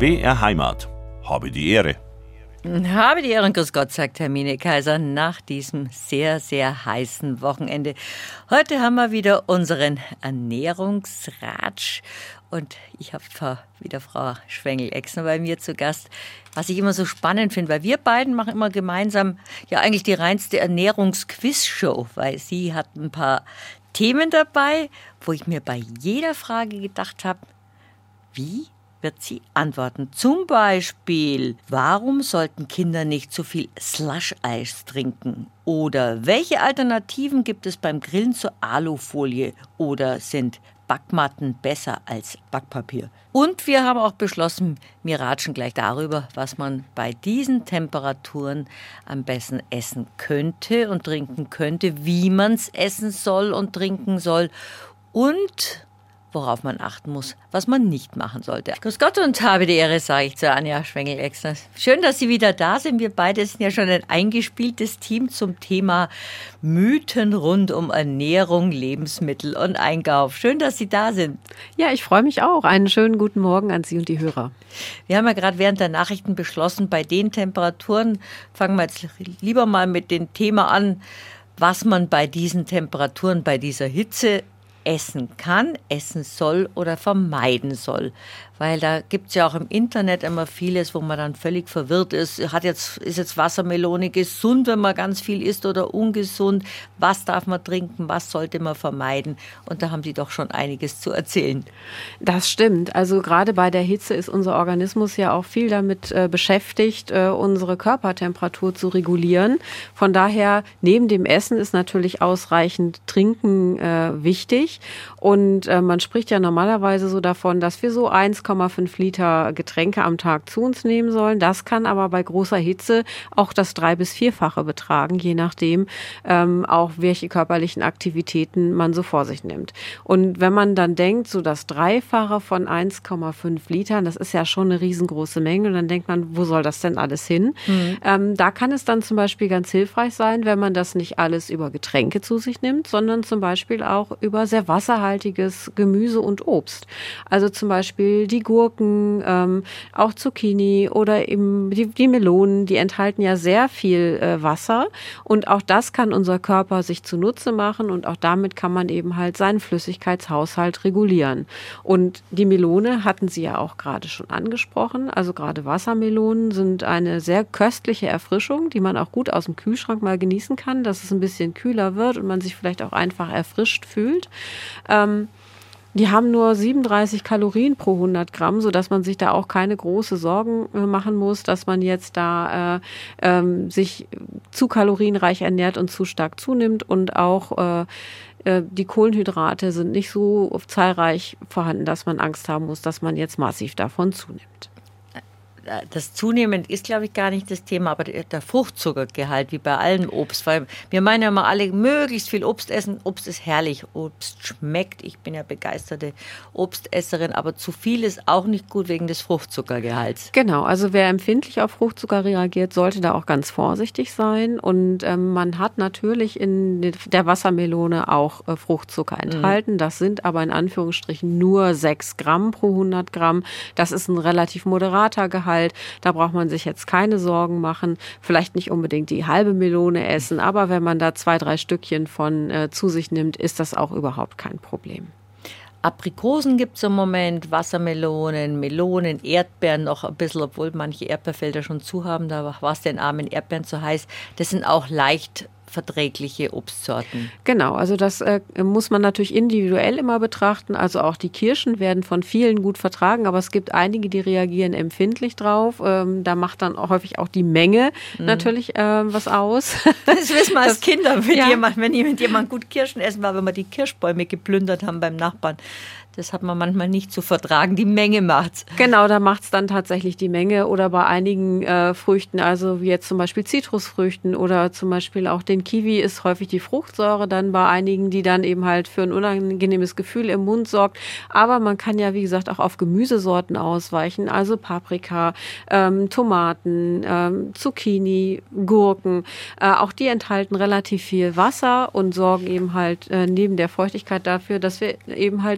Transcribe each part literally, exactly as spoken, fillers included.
B R Heimat. Habe die Ehre. Habe die Ehre und grüß Gott, sagt Hermine Kaiser nach diesem sehr, sehr heißen Wochenende. Heute haben wir wieder unseren Ernährungsratsch und ich habe wieder Frau Schwengel-Exner bei mir zu Gast, was ich immer so spannend finde, weil wir beiden machen immer gemeinsam ja eigentlich die reinste Ernährungsquiz-Show, weil sie hat ein paar Themen dabei, wo ich mir bei jeder Frage gedacht habe, wie wird sie antworten. Zum Beispiel, warum sollten Kinder nicht so viel Slush-Eis trinken? Oder welche Alternativen gibt es beim Grillen zur Alufolie? Oder sind Backmatten besser als Backpapier? Und wir haben auch beschlossen, wir ratschen gleich darüber, was man bei diesen Temperaturen am besten essen könnte und trinken könnte, wie man es essen soll und trinken soll und worauf man achten muss, was man nicht machen sollte. Grüß Gott und habe die Ehre, sage ich zu Anja Schwengel-Exner. Schön, dass Sie wieder da sind. Wir beide sind ja schon ein eingespieltes Team zum Thema Mythen rund um Ernährung, Lebensmittel und Einkauf. Schön, dass Sie da sind. Ja, ich freue mich auch. Einen schönen guten Morgen an Sie und die Hörer. Wir haben ja gerade während der Nachrichten beschlossen, bei den Temperaturen, fangen wir jetzt lieber mal mit dem Thema an, was man bei diesen Temperaturen, bei dieser Hitze essen kann, essen soll oder vermeiden soll. Weil da gibt es ja auch im Internet immer vieles, wo man dann völlig verwirrt ist. Hat jetzt, ist jetzt Wassermelone gesund, wenn man ganz viel isst oder ungesund? Was darf man trinken? Was sollte man vermeiden? Und da haben Sie doch schon einiges zu erzählen. Das stimmt. Also gerade bei der Hitze ist unser Organismus ja auch viel damit äh, beschäftigt, äh, unsere Körpertemperatur zu regulieren. Von daher, neben dem Essen ist natürlich ausreichend Trinken äh, wichtig. Und äh, man spricht ja normalerweise so davon, dass wir so eins Komma fünf Liter Getränke am Tag zu uns nehmen sollen. Das kann aber bei großer Hitze auch das drei- bis vierfache betragen, je nachdem ähm, auch welche körperlichen Aktivitäten man so vor sich nimmt. Und wenn man dann denkt, so das Dreifache von eins Komma fünf Litern, das ist ja schon eine riesengroße Menge. Und dann denkt man, wo soll das denn alles hin? Mhm. Ähm, da kann es dann zum Beispiel ganz hilfreich sein, wenn man das nicht alles über Getränke zu sich nimmt, sondern zum Beispiel auch über sehr wasserhaltiges Gemüse und Obst. Also zum Beispiel die Gurken, ähm, auch Zucchini oder eben die, die Melonen, die enthalten ja sehr viel äh, Wasser und auch das kann unser Körper sich zunutze machen und auch damit kann man eben halt seinen Flüssigkeitshaushalt regulieren. Und die Melone hatten Sie ja auch gerade schon angesprochen, also gerade Wassermelonen sind eine sehr köstliche Erfrischung, die man auch gut aus dem Kühlschrank mal genießen kann, dass es ein bisschen kühler wird und man sich vielleicht auch einfach erfrischt fühlt. Ähm, Die haben nur siebenunddreißig Kalorien pro hundert Gramm, sodass man sich da auch keine große Sorgen machen muss, dass man jetzt da äh, ähm, sich zu kalorienreich ernährt und zu stark zunimmt. Und auch äh, die Kohlenhydrate sind nicht so zahlreich vorhanden, dass man Angst haben muss, dass man jetzt massiv davon zunimmt. Das Zunehmen ist, glaube ich, gar nicht das Thema, aber der Fruchtzuckergehalt, wie bei allem Obst. Weil wir meinen ja mal alle, möglichst viel Obst essen. Obst ist herrlich, Obst schmeckt. Ich bin ja begeisterte Obstesserin, aber zu viel ist auch nicht gut wegen des Fruchtzuckergehalts. Genau, also wer empfindlich auf Fruchtzucker reagiert, sollte da auch ganz vorsichtig sein. Und ähm, man hat natürlich in der Wassermelone auch äh, Fruchtzucker enthalten. Mhm. Das sind aber in Anführungsstrichen nur sechs Gramm pro hundert Gramm. Das ist ein relativ moderater Gehalt. Da braucht man sich jetzt keine Sorgen machen. Vielleicht nicht unbedingt die halbe Melone essen, aber wenn man da zwei, drei Stückchen von äh, zu sich nimmt, ist das auch überhaupt kein Problem. Aprikosen gibt es im Moment, Wassermelonen, Melonen, Erdbeeren noch ein bisschen, obwohl manche Erdbeerfelder schon zu haben, da war es den armen Erdbeeren zu heiß. Das sind auch leicht verträgliche Obstsorten. Genau, also das äh, muss man natürlich individuell immer betrachten. Also auch die Kirschen werden von vielen gut vertragen, aber es gibt einige, die reagieren empfindlich drauf. Ähm, da macht dann auch häufig auch die Menge mhm. natürlich äh, was aus. Das wissen wir als das, Kinder, wenn, ja. jemand, wenn jemand gut Kirschen essen war, wenn wir die Kirschbäume geplündert haben beim Nachbarn. Das hat man manchmal nicht zu vertragen. Die Menge macht's. Genau, da macht's dann tatsächlich die Menge. Oder bei einigen äh, Früchten, also wie jetzt zum Beispiel Zitrusfrüchten oder zum Beispiel auch den Kiwi, ist häufig die Fruchtsäure dann bei einigen, die dann eben halt für ein unangenehmes Gefühl im Mund sorgt. Aber man kann ja, wie gesagt, auch auf Gemüsesorten ausweichen. Also Paprika, ähm, Tomaten, ähm, Zucchini, Gurken. Äh, auch die enthalten relativ viel Wasser und sorgen eben halt äh, neben der Feuchtigkeit dafür, dass wir eben halt auch aus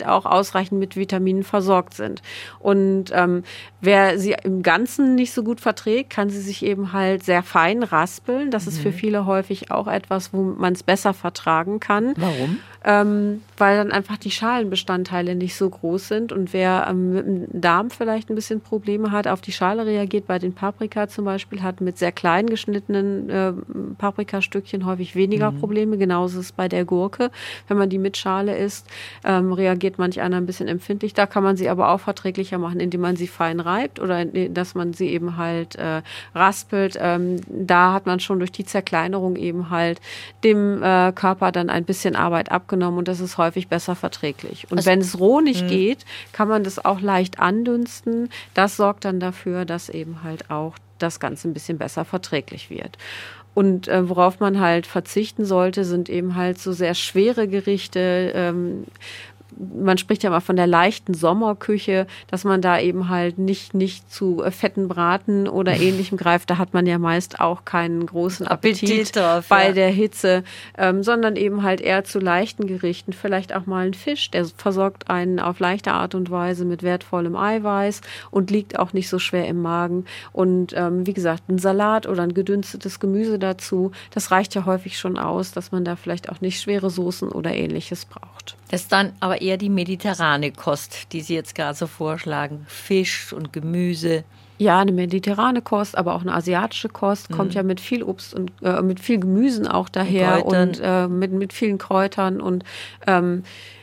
ausreichend mit Vitaminen versorgt sind. Und ähm, wer sie im Ganzen nicht so gut verträgt, kann sie sich eben halt sehr fein raspeln. Das mhm. ist für viele häufig auch etwas, wo man es besser vertragen kann. Warum? Ähm, weil dann einfach die Schalenbestandteile nicht so groß sind. Und wer ähm, mit dem Darm vielleicht ein bisschen Probleme hat, auf die Schale reagiert, bei den Paprika zum Beispiel, hat mit sehr klein geschnittenen äh, Paprikastückchen häufig weniger mhm. Probleme. Genauso ist es bei der Gurke. Wenn man die mit Schale isst, ähm, reagiert manch einer ein bisschen empfindlich. Da kann man sie aber auch verträglicher machen, indem man sie fein reibt oder dass man sie eben halt äh, raspelt. Ähm, da hat man schon durch die Zerkleinerung eben halt dem äh, Körper dann ein bisschen Arbeit abgenommen. Und das ist häufig besser verträglich. Und also, wenn es roh nicht mh. geht, kann man das auch leicht andünsten. Das sorgt dann dafür, dass eben halt auch das Ganze ein bisschen besser verträglich wird. Und äh, worauf man halt verzichten sollte, sind eben halt so sehr schwere Gerichte. Ähm, Man spricht ja mal von der leichten Sommerküche, dass man da eben halt nicht, nicht zu fetten Braten oder Ähnlichem greift. Da hat man ja meist auch keinen großen Appetit, Appetit drauf, bei ja. der Hitze, ähm, sondern eben halt eher zu leichten Gerichten. Vielleicht auch mal ein Fisch, der versorgt einen auf leichte Art und Weise mit wertvollem Eiweiß und liegt auch nicht so schwer im Magen. Und ähm, wie gesagt, ein Salat oder ein gedünstetes Gemüse dazu, das reicht ja häufig schon aus, dass man da vielleicht auch nicht schwere Soßen oder Ähnliches braucht. Das ist dann aber eher die mediterrane Kost, die Sie jetzt gerade so vorschlagen. Fisch und Gemüse. Ja, eine mediterrane Kost, aber auch eine asiatische Kost kommt mhm. ja mit viel Obst und äh, mit viel Gemüsen auch daher und, und äh, mit, mit vielen Kräutern und ähm,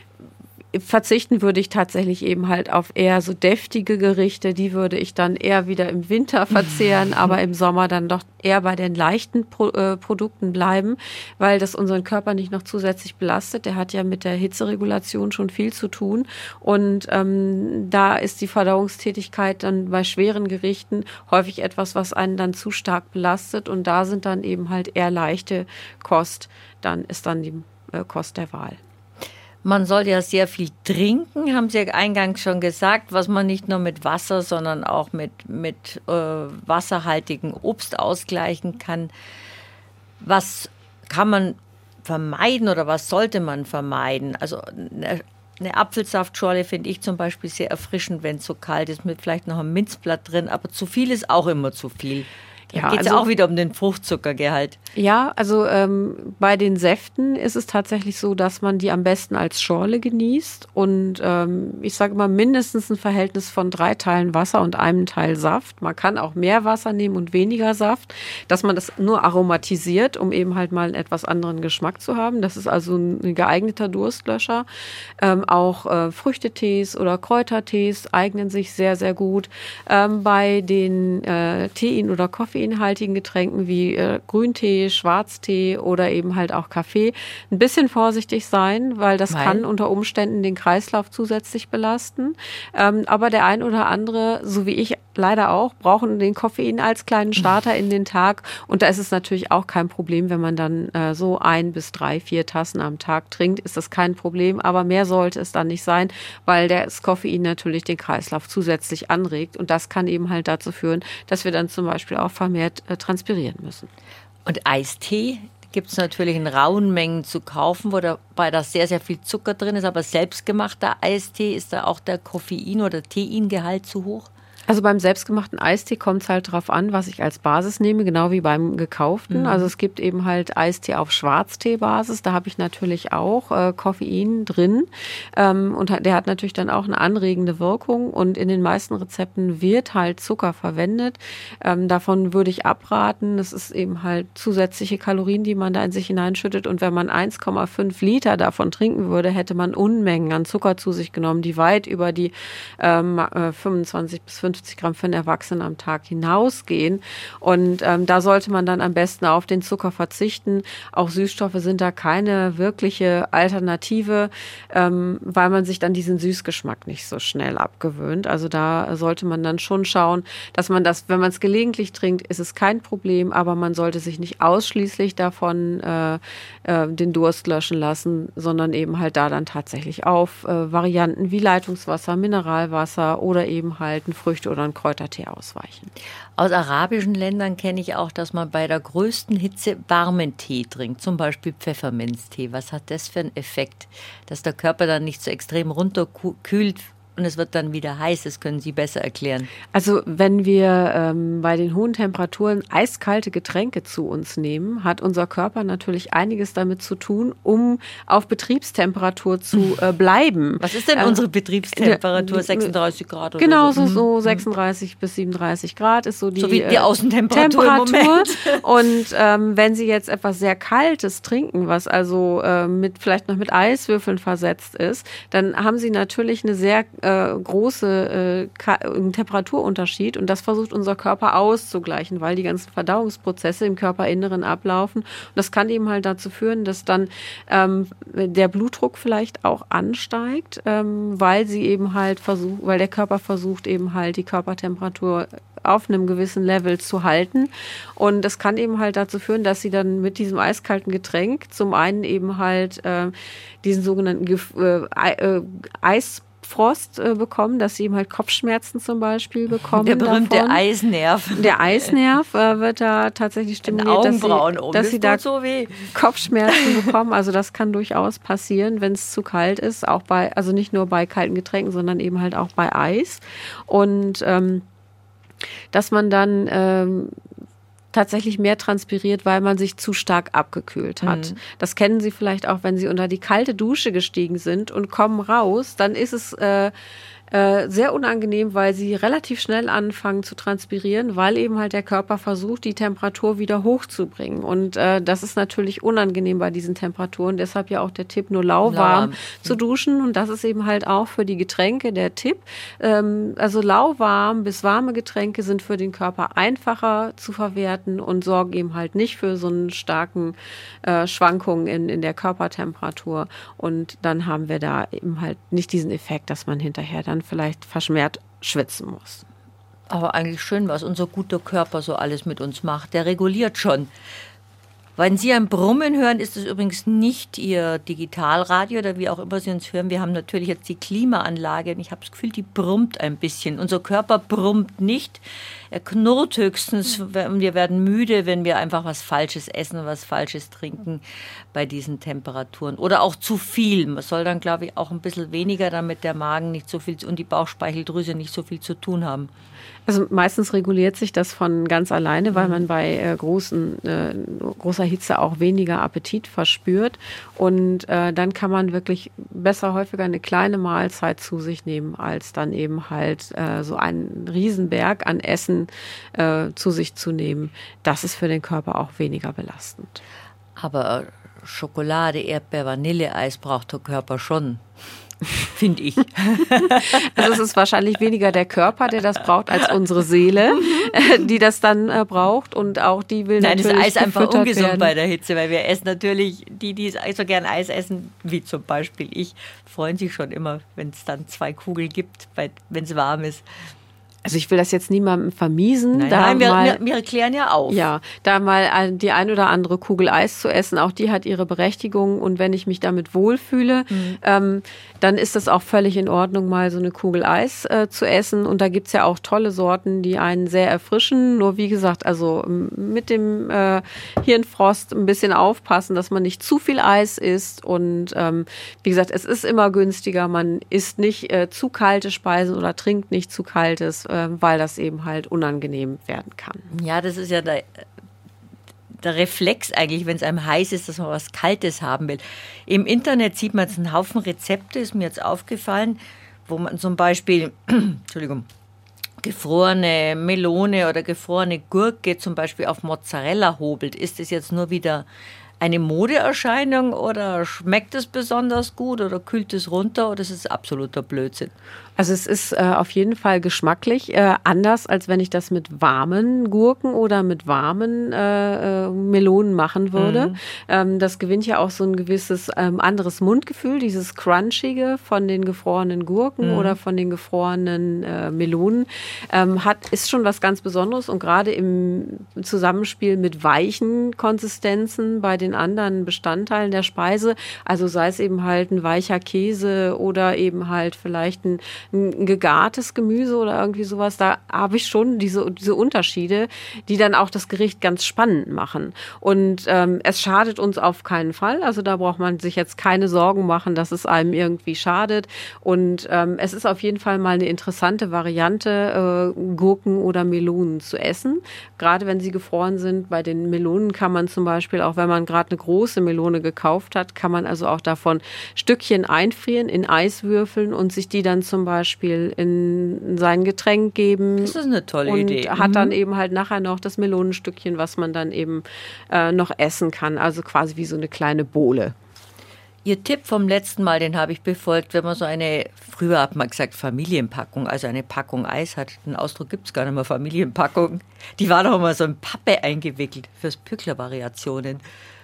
verzichten würde ich tatsächlich eben halt auf eher so deftige Gerichte. Die würde ich dann eher wieder im Winter verzehren, aber im Sommer dann doch eher bei den leichten Pro- äh, Produkten bleiben, weil das unseren Körper nicht noch zusätzlich belastet. Der hat ja mit der Hitzeregulation schon viel zu tun. Und ähm, da ist die Verdauungstätigkeit dann bei schweren Gerichten häufig etwas, was einen dann zu stark belastet. Und da sind dann eben halt eher leichte Kost. Dann ist dann die äh, Kost der Wahl. Man soll ja sehr viel trinken, haben Sie ja eingangs schon gesagt, was man nicht nur mit Wasser, sondern auch mit, mit äh, wasserhaltigem Obst ausgleichen kann. Was kann man vermeiden oder was sollte man vermeiden? Also eine, eine Apfelsaftschorle finde ich zum Beispiel sehr erfrischend, wenn es so kalt ist, mit vielleicht noch einem Minzblatt drin, aber zu viel ist auch immer zu viel. Da ja, geht es also, auch wieder um den Fruchtzuckergehalt. Ja, also ähm, bei den Säften ist es tatsächlich so, dass man die am besten als Schorle genießt. Und ähm, ich sage immer mindestens ein Verhältnis von drei Teilen Wasser und einem Teil Saft. Man kann auch mehr Wasser nehmen und weniger Saft, dass man das nur aromatisiert, um eben halt mal einen etwas anderen Geschmack zu haben. Das ist also ein geeigneter Durstlöscher. Ähm, auch äh, Früchtetees oder Kräutertees eignen sich sehr, sehr gut. Ähm, bei den äh, Tein- oder koffeinhaltigen Getränken wie äh, Grüntee, Schwarztee oder eben halt auch Kaffee ein bisschen vorsichtig sein, weil das weil? kann unter Umständen den Kreislauf zusätzlich belasten. Ähm, aber der ein oder andere, so wie ich leider auch, brauchen den Koffein als kleinen Starter in den Tag. Und da ist es natürlich auch kein Problem, wenn man dann äh, so ein bis drei, vier Tassen am Tag trinkt, ist das kein Problem. Aber mehr sollte es dann nicht sein, weil das Koffein natürlich den Kreislauf zusätzlich anregt. Und das kann eben halt dazu führen, dass wir dann zum Beispiel auch vermehrt äh, transpirieren müssen. Und Eistee gibt es natürlich in rauen Mengen zu kaufen, wobei da sehr, sehr viel Zucker drin ist. Aber selbstgemachter Eistee, ist da auch der Koffein- oder Teingehalt zu hoch? Also beim selbstgemachten Eistee kommt es halt darauf an, was ich als Basis nehme, genau wie beim gekauften. Mhm. Also es gibt eben halt Eistee auf Schwarztee-Basis. Da habe ich natürlich auch äh, Koffein drin. Ähm, und der hat natürlich dann auch eine anregende Wirkung. Und in den meisten Rezepten wird halt Zucker verwendet. Ähm, davon würde ich abraten. Das ist eben halt zusätzliche Kalorien, die man da in sich hineinschüttet. Und wenn man eins Komma fünf Liter davon trinken würde, hätte man Unmengen an Zucker zu sich genommen, die weit über die ähm, fünfundzwanzig bis fünfzig Gramm für einen Erwachsenen am Tag hinausgehen. Und ähm, da sollte man dann am besten auf den Zucker verzichten. Auch Süßstoffe sind da keine wirkliche Alternative, ähm, weil man sich dann diesen Süßgeschmack nicht so schnell abgewöhnt. Also da sollte man dann schon schauen, dass man das, wenn man es gelegentlich trinkt, ist es kein Problem, aber man sollte sich nicht ausschließlich davon äh, äh, den Durst löschen lassen, sondern eben halt da dann tatsächlich auf äh, Varianten wie Leitungswasser, Mineralwasser oder eben halt ein Früchte Früchte oder ein Kräutertee ausweichen. Aus arabischen Ländern kenne ich auch, dass man bei der größten Hitze warmen Tee trinkt, zum Beispiel Pfefferminztee. Was hat das für einen Effekt, dass der Körper dann nicht so extrem runterkühlt und es wird dann wieder heiß? Das können Sie besser erklären. Also wenn wir ähm, bei den hohen Temperaturen eiskalte Getränke zu uns nehmen, hat unser Körper natürlich einiges damit zu tun, um auf Betriebstemperatur zu äh, bleiben. Was ist denn äh, unsere Betriebstemperatur? Äh, sechsunddreißig Grad oder genau, so? Genau, so, so sechsunddreißig bis siebenunddreißig Grad ist so die, so wie die Außentemperatur Temperatur. Im Moment. Und ähm, wenn Sie jetzt etwas sehr Kaltes trinken, was also äh, mit vielleicht noch mit Eiswürfeln versetzt ist, dann haben Sie natürlich eine sehr Äh, große äh, Temperaturunterschied und das versucht unser Körper auszugleichen, weil die ganzen Verdauungsprozesse im Körperinneren ablaufen. Und das kann eben halt dazu führen, dass dann ähm, der Blutdruck vielleicht auch ansteigt, ähm, weil sie eben halt versucht, weil der Körper versucht eben halt die Körpertemperatur auf einem gewissen Level zu halten. Und das kann eben halt dazu führen, dass sie dann mit diesem eiskalten Getränk zum einen eben halt äh, diesen sogenannten Gef- äh, äh, Eis Frost äh, bekommen, dass sie eben halt Kopfschmerzen zum Beispiel bekommen. Der berühmte davon. Eisnerv. Der Eisnerv äh, wird da tatsächlich stimuliert, dass sie, dass sie da so weh. Kopfschmerzen bekommen. Also das kann durchaus passieren, wenn es zu kalt ist. Auch bei, also nicht nur bei kalten Getränken, sondern eben halt auch bei Eis. Und ähm, dass man dann ähm, tatsächlich mehr transpiriert, weil man sich zu stark abgekühlt hat. Mhm. Das kennen Sie vielleicht auch, wenn Sie unter die kalte Dusche gestiegen sind und kommen raus, dann ist es äh, äh, sehr unangenehm, weil Sie relativ schnell anfangen zu transpirieren, weil eben halt der Körper versucht, die Temperatur wieder hochzubringen. Und äh, das ist natürlich unangenehm bei diesen Temperaturen. Deshalb ja auch der Tipp, nur lauwarm, lauwarm. zu duschen. Und das ist eben halt auch für die Getränke der Tipp. Ähm, also lauwarm bis warme Getränke sind für den Körper einfacher zu verwerten und sorgen eben halt nicht für so einen starken äh, Schwankungen in, in der Körpertemperatur. Und dann haben wir da eben halt nicht diesen Effekt, dass man hinterher dann vielleicht verschmerzt schwitzen muss. Aber eigentlich schön, was unser guter Körper so alles mit uns macht. Der reguliert schon. Wenn Sie ein Brummen hören, ist es übrigens nicht Ihr Digitalradio oder wie auch immer Sie uns hören. Wir haben natürlich jetzt die Klimaanlage und ich habe das Gefühl, die brummt ein bisschen. Unser Körper brummt nicht. Er knurrt höchstens und wir werden müde, wenn wir einfach was Falsches essen und was Falsches trinken bei diesen Temperaturen. Oder auch zu viel. Man soll dann, glaube ich, auch ein bisschen weniger, damit der Magen nicht so viel und die Bauchspeicheldrüse nicht so viel zu tun haben. Also meistens reguliert sich das von ganz alleine, weil man bei äh, großen, äh, großer Hitze auch weniger Appetit verspürt. Und äh, dann kann man wirklich besser häufiger eine kleine Mahlzeit zu sich nehmen, als dann eben halt äh, so einen Riesenberg an Essen äh, zu sich zu nehmen. Das ist für den Körper auch weniger belastend. Aber Schokolade, Erdbeer, Vanilleeis braucht der Körper schon. Finde ich. Also es ist wahrscheinlich weniger der Körper, der das braucht, als unsere Seele, die das dann äh, braucht. Und auch die will Nein, natürlich das Eis einfach ungesund werden. Bei der Hitze, weil wir essen natürlich, die, die so gern Eis essen, wie zum Beispiel ich, freuen sich schon immer, wenn es dann zwei Kugeln gibt, wenn es warm ist. Also ich will das jetzt niemandem vermiesen. Nein, da nein wir, mal, wir, wir erklären ja auf. Ja, da mal die ein oder andere Kugel Eis zu essen, auch die hat ihre Berechtigung. Und wenn ich mich damit wohlfühle, mhm. ähm, dann ist das auch völlig in Ordnung, mal so eine Kugel Eis äh, zu essen. Und da gibt's ja auch tolle Sorten, die einen sehr erfrischen. Nur wie gesagt, also mit dem äh, Hirnfrost ein bisschen aufpassen, dass man nicht zu viel Eis isst. Und ähm, wie gesagt, es ist immer günstiger. Man isst nicht äh, zu kalte Speisen oder trinkt nicht zu kaltes, weil das eben halt unangenehm werden kann. Ja, das ist ja der, der Reflex eigentlich, wenn es einem heiß ist, dass man was Kaltes haben will. Im Internet sieht man jetzt einen Haufen Rezepte, ist mir jetzt aufgefallen, wo man zum Beispiel, Entschuldigung, gefrorene Melone oder gefrorene Gurke zum Beispiel auf Mozzarella hobelt. Ist das jetzt nur wieder eine Modeerscheinung oder schmeckt es besonders gut oder kühlt es runter oder ist es absoluter Blödsinn? Also es ist äh, auf jeden Fall geschmacklich äh, anders, als wenn ich das mit warmen Gurken oder mit warmen äh, äh, Melonen machen würde. Mhm. Ähm, das gewinnt ja auch so ein gewisses ähm, anderes Mundgefühl, dieses Crunchige von den gefrorenen Gurken mhm. oder von den gefrorenen äh, Melonen. Ähm, hat, ist schon was ganz Besonderes und gerade im Zusammenspiel mit weichen Konsistenzen bei den vielen anderen Bestandteilen der Speise. Also sei es eben halt ein weicher Käse oder eben halt vielleicht ein, ein gegartes Gemüse oder irgendwie sowas. Da habe ich schon diese, diese Unterschiede, die dann auch das Gericht ganz spannend machen. Und ähm, es schadet uns auf keinen Fall. Also da braucht man sich jetzt keine Sorgen machen, dass es einem irgendwie schadet. Und ähm, es ist auf jeden Fall mal eine interessante Variante, äh, Gurken oder Melonen zu essen. Gerade wenn sie gefroren sind. Bei den Melonen kann man zum Beispiel, auch wenn man gerade eine große Melone gekauft hat, kann man also auch davon Stückchen einfrieren in Eiswürfeln und sich die dann zum Beispiel in sein Getränk geben. Das ist eine tolle und Idee. Und hat mhm. dann eben halt nachher noch das Melonenstückchen, was man dann eben äh, noch essen kann. Also quasi wie so eine kleine Bowle. Ihr Tipp vom letzten Mal, den habe ich befolgt, wenn man so eine, früher hat man gesagt Familienpackung, also eine Packung Eis hat, den Ausdruck gibt es gar nicht mehr, Familienpackung, die war doch immer so in Pappe eingewickelt fürs Pückler-Variationen.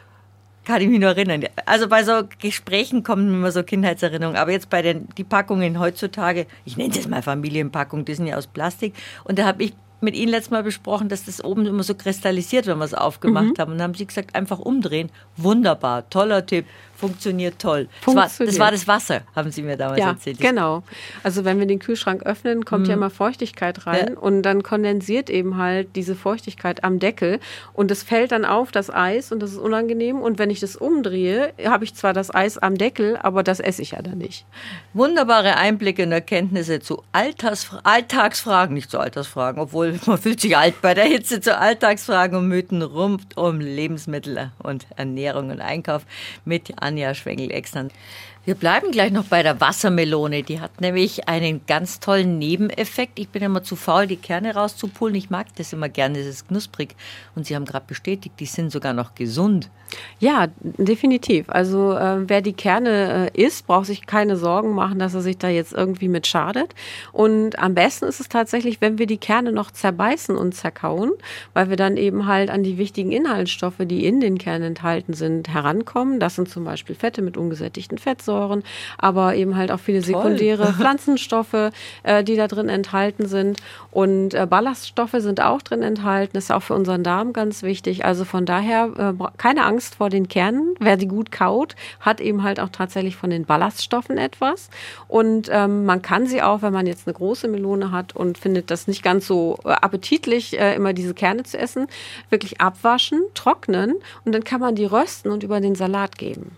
Kann ich mich noch erinnern. Also bei so Gesprächen kommen immer so Kindheitserinnerungen. Aber jetzt bei den die Packungen heutzutage, ich nenne es jetzt mal Familienpackung, die sind ja aus Plastik. Und da habe ich mit Ihnen letztes Mal besprochen, dass das oben immer so kristallisiert, wenn wir es aufgemacht mhm. haben. Und dann haben Sie gesagt, einfach umdrehen. Wunderbar, toller Tipp. Funktioniert toll. Funktioniert. Das war, das war das Wasser, haben Sie mir damals ja, erzählt. Genau. Also wenn wir den Kühlschrank öffnen, kommt mhm. ja immer Feuchtigkeit rein ja. und dann kondensiert eben halt diese Feuchtigkeit am Deckel und es fällt dann auf das Eis und das ist unangenehm und wenn ich das umdrehe, habe ich zwar das Eis am Deckel, aber das esse ich ja dann nicht. Wunderbare Einblicke und Erkenntnisse zu Alltagsfra- Alltagsfragen, nicht zu Altersfragen, obwohl man fühlt sich alt bei der Hitze, zu Alltagsfragen und Mythen rund um Lebensmittel und Ernährung und Einkauf mit Anja Schwengel-Exner. Wir bleiben gleich noch bei der Wassermelone. Die hat nämlich einen ganz tollen Nebeneffekt. Ich bin immer zu faul, die Kerne rauszupulen. Ich mag das immer gerne, das ist knusprig. Und Sie haben gerade bestätigt, die sind sogar noch gesund. Ja, definitiv. Also äh, wer die Kerne äh, isst, braucht sich keine Sorgen machen, dass er sich da jetzt irgendwie mit schadet. Und am besten ist es tatsächlich, wenn wir die Kerne noch zerbeißen und zerkauen, weil wir dann eben halt an die wichtigen Inhaltsstoffe, die in den Kernen enthalten sind, herankommen. Das sind zum Beispiel Fette mit ungesättigten Fettsäuren, aber eben halt auch viele sekundäre Toll. Pflanzenstoffe, äh, die da drin enthalten sind. Und äh, Ballaststoffe sind auch drin enthalten. Das ist auch für unseren Darm ganz wichtig. Also von daher äh, keine Angst vor den Kernen. Wer die gut kaut, hat eben halt auch tatsächlich von den Ballaststoffen etwas. Und ähm, man kann sie auch, wenn man jetzt eine große Melone hat und findet das nicht ganz so äh, appetitlich, äh, immer diese Kerne zu essen, wirklich abwaschen, trocknen und dann kann man die rösten und über den Salat geben.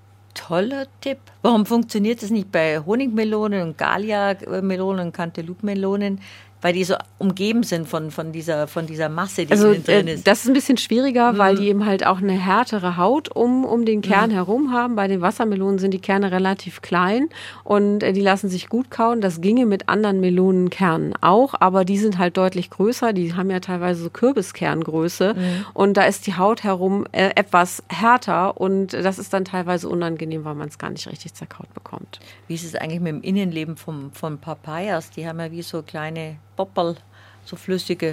Toller Tipp. Warum funktioniert das nicht bei Honigmelonen und Galia-Melonen und Cantaloupe-Melonen? Weil die so umgeben sind von, von, dieser, von dieser Masse, die also, innen drin ist. Äh, das ist ein bisschen schwieriger, mhm. weil die eben halt auch eine härtere Haut um, um den Kern mhm. herum haben. Bei den Wassermelonen sind die Kerne relativ klein und äh, die lassen sich gut kauen. Das ginge mit anderen Melonenkernen auch, aber die sind halt deutlich größer. Die haben ja teilweise so Kürbiskerngröße mhm. und da ist die Haut herum äh, etwas härter und das ist dann teilweise unangenehm, weil man es gar nicht richtig zerkaut bekommt. Wie ist es eigentlich mit dem Innenleben vom, von Papayas? Die haben ja wie so kleine Popperl, so flüssige.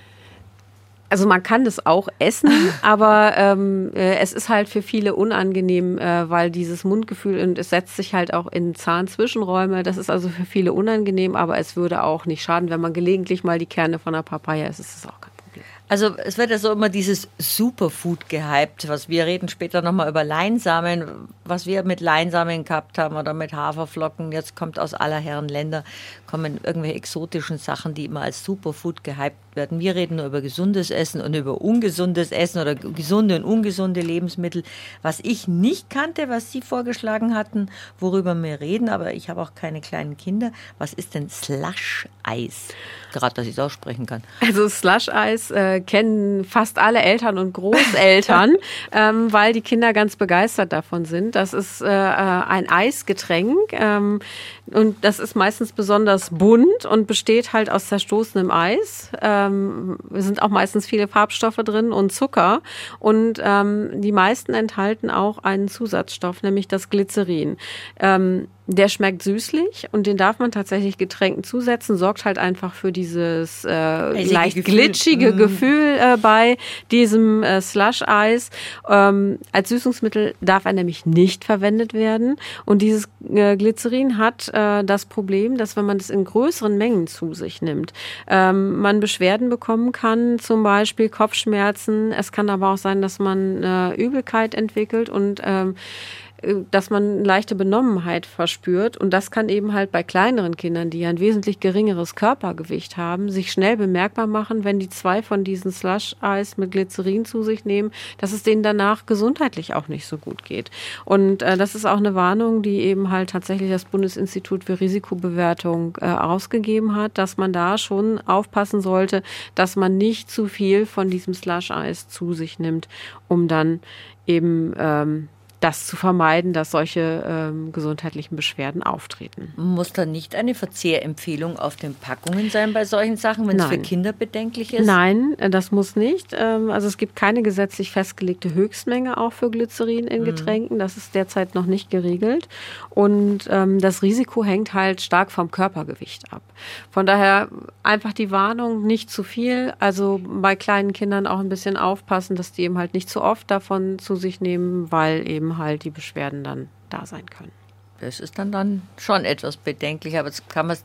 Also man kann das auch essen, aber ähm, äh, es ist halt für viele unangenehm, äh, weil dieses Mundgefühl und es setzt sich halt auch in Zahnzwischenräume. Das ist also für viele unangenehm, aber es würde auch nicht schaden, wenn man gelegentlich mal die Kerne von einer Papaya isst. Das ist auch kein Problem. Also es wird ja so immer dieses Superfood gehypt, was wir reden später nochmal über Leinsamen, was wir mit Leinsamen gehabt haben oder mit Haferflocken. Jetzt kommt aus aller Herren Länder, kommen irgendwelche exotischen Sachen, die immer als Superfood gehypt werden. Wir reden nur über gesundes Essen und über ungesundes Essen oder gesunde und ungesunde Lebensmittel. Was ich nicht kannte, was Sie vorgeschlagen hatten, worüber wir reden, aber ich habe auch keine kleinen Kinder. Was ist denn Slush-Eis? Gerade, dass ich es aussprechen kann. Also Slush-Eis äh, kennen fast alle Eltern und Großeltern, ähm, weil die Kinder ganz begeistert davon sind. Das ist äh, ein Eisgetränk ähm, und das ist meistens besonders bunt und besteht halt aus zerstoßenem Eis. Ähm, es sind auch meistens viele Farbstoffe drin und Zucker und ähm, die meisten enthalten auch einen Zusatzstoff, nämlich das Glycerin. Ähm, Der schmeckt süßlich und den darf man tatsächlich Getränken zusetzen, sorgt halt einfach für dieses äh, leicht Gefühl. glitschige mm. Gefühl äh, bei diesem äh, Slush-Eis. Ähm, als Süßungsmittel darf er nämlich nicht verwendet werden und dieses äh, Glycerin hat äh, das Problem, dass wenn man das in größeren Mengen zu sich nimmt, ähm, man beschwert Beschwerden bekommen kann, zum Beispiel Kopfschmerzen. Es kann aber auch sein, dass man äh, Übelkeit entwickelt und ähm, dass man leichte Benommenheit verspürt. Und das kann eben halt bei kleineren Kindern, die ja ein wesentlich geringeres Körpergewicht haben, sich schnell bemerkbar machen, wenn die zwei von diesen Slush-Eis mit Glycerin zu sich nehmen, dass es denen danach gesundheitlich auch nicht so gut geht. Und äh, das ist auch eine Warnung, die eben halt tatsächlich das Bundesinstitut für Risikobewertung äh, ausgegeben hat, dass man da schon aufpassen sollte, dass man nicht zu viel von diesem Slush-Eis zu sich nimmt, um dann eben ähm, das zu vermeiden, dass solche ähm, gesundheitlichen Beschwerden auftreten. Muss da nicht eine Verzehrempfehlung auf den Packungen sein bei solchen Sachen, wenn es für Kinder bedenklich ist? Nein, das muss nicht. Ähm, also es gibt keine gesetzlich festgelegte Höchstmenge auch für Glycerin in Getränken. Mhm. Das ist derzeit noch nicht geregelt. Und ähm, das Risiko hängt halt stark vom Körpergewicht ab. Von daher einfach die Warnung, nicht zu viel. Also bei kleinen Kindern auch ein bisschen aufpassen, dass die eben halt nicht zu oft davon zu sich nehmen, weil eben halt die Beschwerden dann da sein können. Das ist dann, dann schon etwas bedenklich, aber das kann man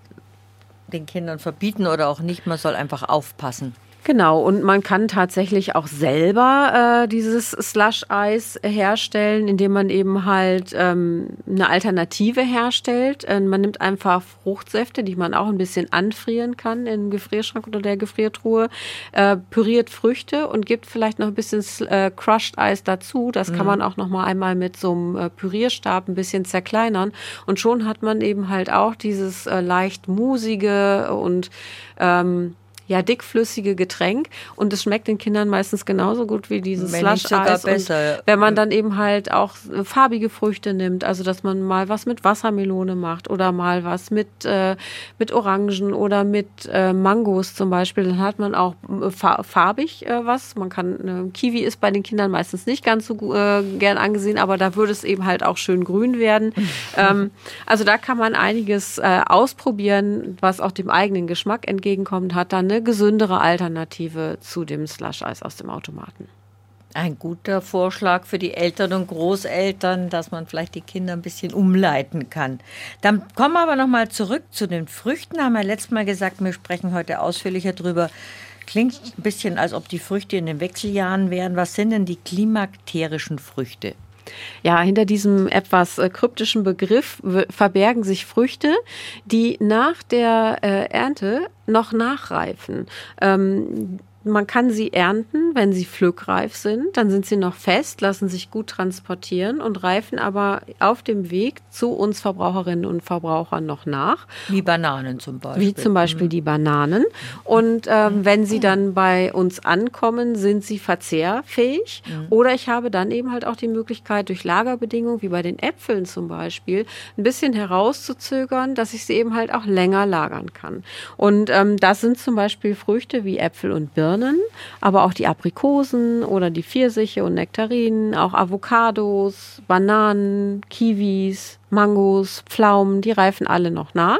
den Kindern verbieten oder auch nicht. Man soll einfach aufpassen. Genau, und man kann tatsächlich auch selber äh, dieses Slush-Eis herstellen, indem man eben halt ähm, eine Alternative herstellt. Äh, man nimmt einfach Fruchtsäfte, die man auch ein bisschen anfrieren kann im Gefrierschrank oder der Gefriertruhe, äh, püriert Früchte und gibt vielleicht noch ein bisschen äh, Crushed Eis dazu. Das mhm. kann man auch noch mal einmal mit so einem äh, Pürierstab ein bisschen zerkleinern. Und schon hat man eben halt auch dieses äh, leicht musige und ähm, ja, dickflüssige Getränk und es schmeckt den Kindern meistens genauso gut wie dieses Slush-Eis. Wenn man dann eben halt auch farbige Früchte nimmt, also dass man mal was mit Wassermelone macht oder mal was mit, äh, mit Orangen oder mit äh, Mangos zum Beispiel, dann hat man auch farbig äh, was. Man kann, äh, Kiwi ist bei den Kindern meistens nicht ganz so äh, gern angesehen, aber da würde es eben halt auch schön grün werden. ähm, also da kann man einiges äh, ausprobieren, was auch dem eigenen Geschmack entgegenkommt, hat dann eine gesündere Alternative zu dem Slush-Eis aus dem Automaten. Ein guter Vorschlag für die Eltern und Großeltern, dass man vielleicht die Kinder ein bisschen umleiten kann. Dann kommen wir aber noch mal zurück zu den Früchten. Haben wir letztes Mal gesagt, wir sprechen heute ausführlicher drüber. Klingt ein bisschen, als ob die Früchte in den Wechseljahren wären. Was sind denn die klimakterischen Früchte? Ja, hinter diesem etwas äh, kryptischen Begriff w- verbergen sich Früchte, die nach der äh, Ernte noch nachreifen. Ähm, Man kann sie ernten, wenn sie pflückreif sind. Dann sind sie noch fest, lassen sich gut transportieren und reifen aber auf dem Weg zu uns Verbraucherinnen und Verbrauchern noch nach. Wie Bananen zum Beispiel. Wie zum Beispiel mhm. die Bananen. Und ähm, wenn sie dann bei uns ankommen, sind sie verzehrfähig. Mhm. Oder ich habe dann eben halt auch die Möglichkeit, durch Lagerbedingungen, wie bei den Äpfeln zum Beispiel, ein bisschen herauszuzögern, dass ich sie eben halt auch länger lagern kann. Und ähm, das sind zum Beispiel Früchte wie Äpfel und Birnen, aber auch die Aprikosen oder die Pfirsiche und Nektarinen, auch Avocados, Bananen, Kiwis, Mangos, Pflaumen, die reifen alle noch nach.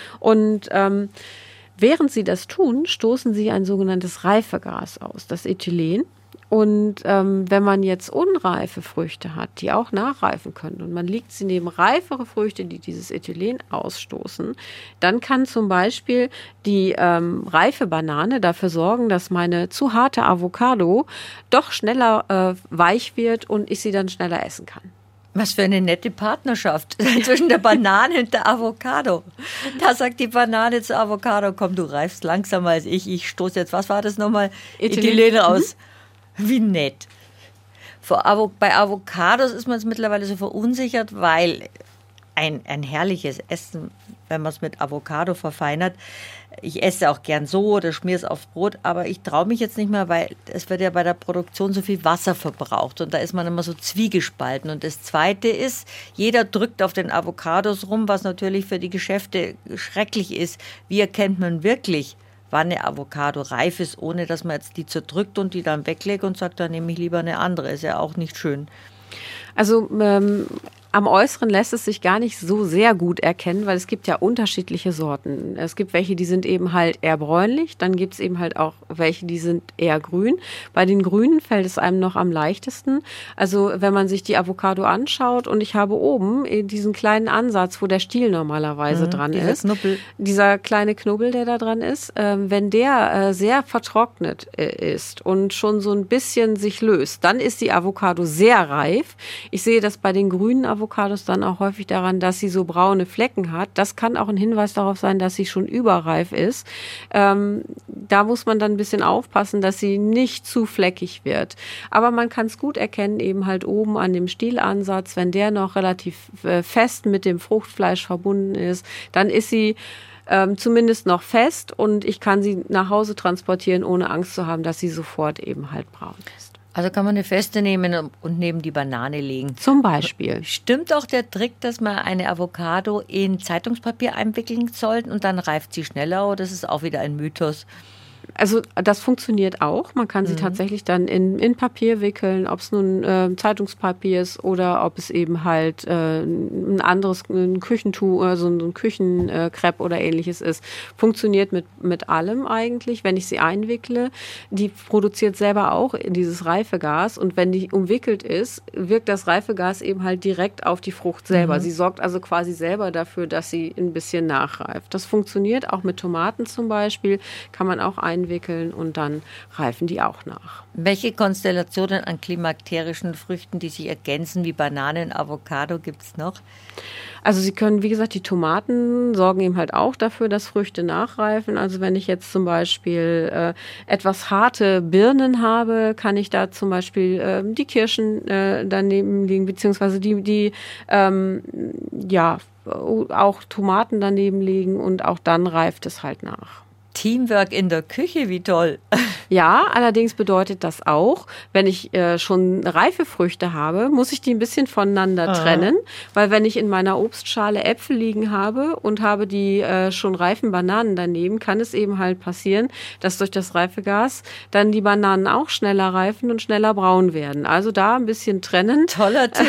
Und ähm, während sie das tun, stoßen sie ein sogenanntes Reifegas aus, das Ethylen. Und ähm, wenn man jetzt unreife Früchte hat, die auch nachreifen können und man legt sie neben reifere Früchte, die dieses Ethylen ausstoßen, dann kann zum Beispiel die ähm, reife Banane dafür sorgen, dass meine zu harte Avocado doch schneller äh, weich wird und ich sie dann schneller essen kann. Was für eine nette Partnerschaft zwischen der Banane und der Avocado. Da sagt die Banane zur Avocado, komm, du reifst langsamer als ich, ich stoße jetzt, was war das nochmal? Ethylen, Ethylen raus. Mhm. Wie nett. Bei Avocados ist man jetzt mittlerweile so verunsichert, weil ein, ein herrliches Essen, wenn man es mit Avocado verfeinert, ich esse auch gern so oder schmiere es aufs Brot, aber ich traue mich jetzt nicht mehr, weil es wird ja bei der Produktion so viel Wasser verbraucht und da ist man immer so zwiegespalten. Und das Zweite ist, jeder drückt auf den Avocados rum, was natürlich für die Geschäfte schrecklich ist. Wie erkennt man wirklich, wann eine Avocado reif ist, ohne dass man jetzt die zerdrückt und die dann weglegt und sagt, dann nehme ich lieber eine andere. Ist ja auch nicht schön. Also ähm, am Äußeren lässt es sich gar nicht so sehr gut erkennen, weil es gibt ja unterschiedliche Sorten. Es gibt welche, die sind eben halt eher bräunlich, dann gibt es eben halt auch welche, die sind eher grün. Bei den Grünen fällt es einem noch am leichtesten. Also wenn man sich die Avocado anschaut und ich habe oben diesen kleinen Ansatz, wo der Stiel normalerweise mhm, dran ist, Knubbel. Dieser kleine Knubbel, der da dran ist, äh, wenn der äh, sehr vertrocknet äh, ist und schon so ein bisschen sich löst, dann ist die Avocado sehr reif. Ich sehe das bei den grünen Avocados Avocados dann auch häufig daran, dass sie so braune Flecken hat. Das kann auch ein Hinweis darauf sein, dass sie schon überreif ist. Ähm, da muss man dann ein bisschen aufpassen, dass sie nicht zu fleckig wird. Aber man kann es gut erkennen, eben halt oben an dem Stielansatz, wenn der noch relativ äh, fest mit dem Fruchtfleisch verbunden ist, dann ist sie ähm, zumindest noch fest und ich kann sie nach Hause transportieren, ohne Angst zu haben, dass sie sofort eben halt braun ist. Also kann man eine feste nehmen und neben die Banane legen. Zum Beispiel. Stimmt auch der Trick, dass man eine Avocado in Zeitungspapier einwickeln soll und dann reift sie schneller, oder das ist auch wieder ein Mythos? Also das funktioniert auch. Man kann sie mhm. tatsächlich dann in, in Papier wickeln, ob es nun äh, Zeitungspapier ist oder ob es eben halt äh, ein anderes ein Küchentuch, also ein Küchenkrepp oder ähnliches ist. Funktioniert mit, mit allem eigentlich, wenn ich sie einwickle. Die produziert selber auch dieses Reifegas und wenn die umwickelt ist, wirkt das Reifegas eben halt direkt auf die Frucht selber. Mhm. Sie sorgt also quasi selber dafür, dass sie ein bisschen nachreift. Das funktioniert auch mit Tomaten zum Beispiel, kann man auch einwickeln. Einwickeln und dann reifen die auch nach. Welche Konstellationen an klimakterischen Früchten, die sich ergänzen, wie Bananen, Avocado, gibt es noch? Also sie können, wie gesagt, die Tomaten sorgen eben halt auch dafür, dass Früchte nachreifen. Also wenn ich jetzt zum Beispiel äh, etwas harte Birnen habe, kann ich da zum Beispiel äh, die Kirschen äh, daneben liegen, beziehungsweise die, die ähm, ja, auch Tomaten daneben liegen und auch dann reift es halt nach. Teamwork in der Küche, wie toll. Ja, allerdings bedeutet das auch, wenn ich äh, schon reife Früchte habe, muss ich die ein bisschen voneinander Aha. trennen, weil wenn ich in meiner Obstschale Äpfel liegen habe und habe die äh, schon reifen Bananen daneben, kann es eben halt passieren, dass durch das Reifegas dann die Bananen auch schneller reifen und schneller braun werden. Also da ein bisschen trennen. Toller Tipp.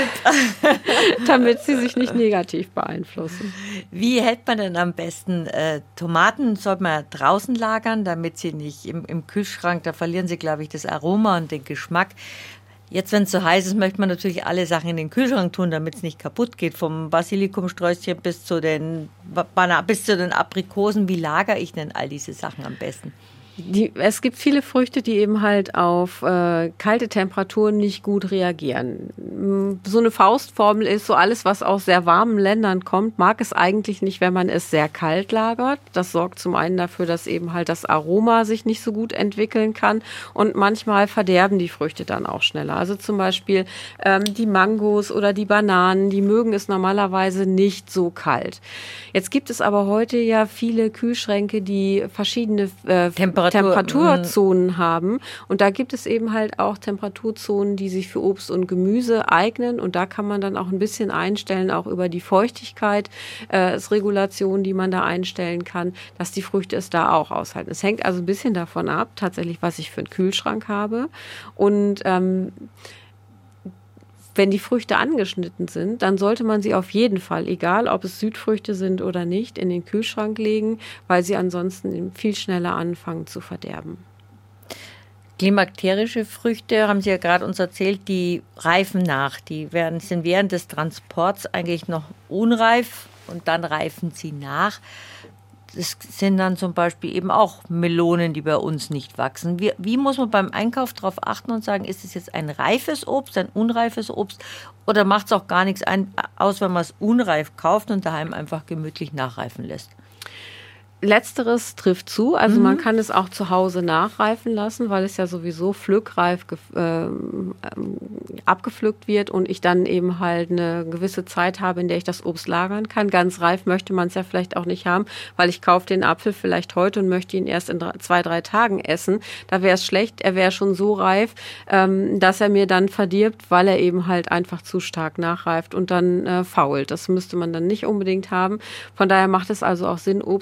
Damit sie sich nicht negativ beeinflussen. Wie hält man denn am besten äh, Tomaten? Sollte man draußen lagern, damit sie nicht im, im Kühlschrank, da verlieren sie, glaube ich, das Aroma und den Geschmack. Jetzt, wenn es so heiß ist, möchte man natürlich alle Sachen in den Kühlschrank tun, damit es nicht kaputt geht. Vom Basilikumsträußchen bis zu den bis zu den Aprikosen. Wie lagere ich denn all diese Sachen am besten? Die, es gibt viele Früchte, die eben halt auf äh, kalte Temperaturen nicht gut reagieren. So eine Faustformel ist, so alles, was aus sehr warmen Ländern kommt, mag es eigentlich nicht, wenn man es sehr kalt lagert. Das sorgt zum einen dafür, dass eben halt das Aroma sich nicht so gut entwickeln kann und manchmal verderben die Früchte dann auch schneller. Also zum Beispiel ähm, die Mangos oder die Bananen, die mögen es normalerweise nicht so kalt. Jetzt gibt es aber heute ja viele Kühlschränke, die verschiedene äh, Temperatur Temperaturzonen haben. Und da gibt es eben halt auch Temperaturzonen, die sich für Obst und Gemüse eignen. Und da kann man dann auch ein bisschen einstellen, auch über die Feuchtigkeit, äh, Regulation, die man da einstellen kann, dass die Früchte es da auch aushalten. Es hängt also ein bisschen davon ab, tatsächlich, was ich für einen Kühlschrank habe. Und ähm, wenn die Früchte angeschnitten sind, dann sollte man sie auf jeden Fall, egal ob es Südfrüchte sind oder nicht, in den Kühlschrank legen, weil sie ansonsten viel schneller anfangen zu verderben. Klimakterische Früchte, haben Sie ja gerade uns erzählt, die reifen nach. Die werden, sind während des Transports eigentlich noch unreif und dann reifen sie nach. Das sind dann zum Beispiel eben auch Melonen, die bei uns nicht wachsen. Wie, wie muss man beim Einkauf darauf achten und sagen, ist es jetzt ein reifes Obst, ein unreifes Obst oder macht es auch gar nichts ein, aus, wenn man es unreif kauft und daheim einfach gemütlich nachreifen lässt? Letzteres trifft zu, also mhm. man kann es auch zu Hause nachreifen lassen, weil es ja sowieso pflückreif äh, abgepflückt wird und ich dann eben halt eine gewisse Zeit habe, in der ich das Obst lagern kann. Ganz reif möchte man es ja vielleicht auch nicht haben, weil ich kaufe den Apfel vielleicht heute und möchte ihn erst in drei, zwei, drei Tagen essen. Da wäre es schlecht, er wäre schon so reif, ähm, dass er mir dann verdirbt, weil er eben halt einfach zu stark nachreift und dann äh, fault. Das müsste man dann nicht unbedingt haben. Von daher macht es also auch Sinn, Obst zu kaufen,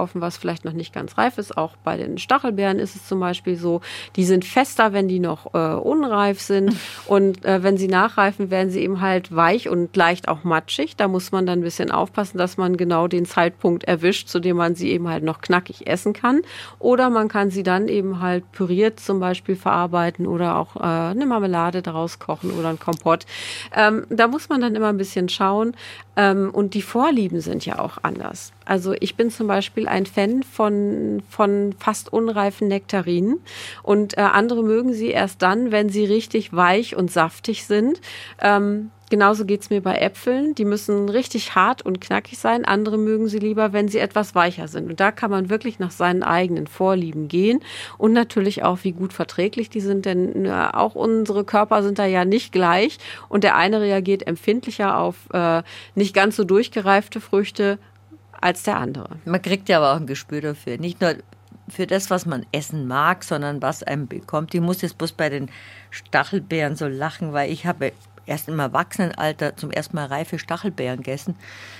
kaufen, was vielleicht noch nicht ganz reif ist. Auch bei den Stachelbeeren ist es zum Beispiel so, die sind fester, wenn die noch äh, unreif sind. Und äh, wenn sie nachreifen, werden sie eben halt weich und leicht auch matschig. Da muss man dann ein bisschen aufpassen, dass man genau den Zeitpunkt erwischt, zu dem man sie eben halt noch knackig essen kann. Oder man kann sie dann eben halt püriert zum Beispiel verarbeiten oder auch äh, eine Marmelade daraus kochen oder ein Kompott. Ähm, da muss man dann immer ein bisschen schauen. Ähm, und die Vorlieben sind ja auch anders. Also ich bin zum Beispiel ein Fan von, von fast unreifen Nektarinen und äh, andere mögen sie erst dann, wenn sie richtig weich und saftig sind. Ähm, Genauso geht es mir bei Äpfeln. Die müssen richtig hart und knackig sein. Andere mögen sie lieber, wenn sie etwas weicher sind. Und da kann man wirklich nach seinen eigenen Vorlieben gehen. Und natürlich auch, wie gut verträglich die sind. Denn äh, auch unsere Körper sind da ja nicht gleich. Und der eine reagiert empfindlicher auf äh, nicht ganz so durchgereifte Früchte als der andere. Man kriegt ja aber auch ein Gespür dafür. Nicht nur für das, was man essen mag, sondern was einem bekommt. Ich muss jetzt bloß bei den Stachelbeeren so lachen, weil ich habe erst im Erwachsenenalter zum ersten Mal reife Stachelbeeren gegessen.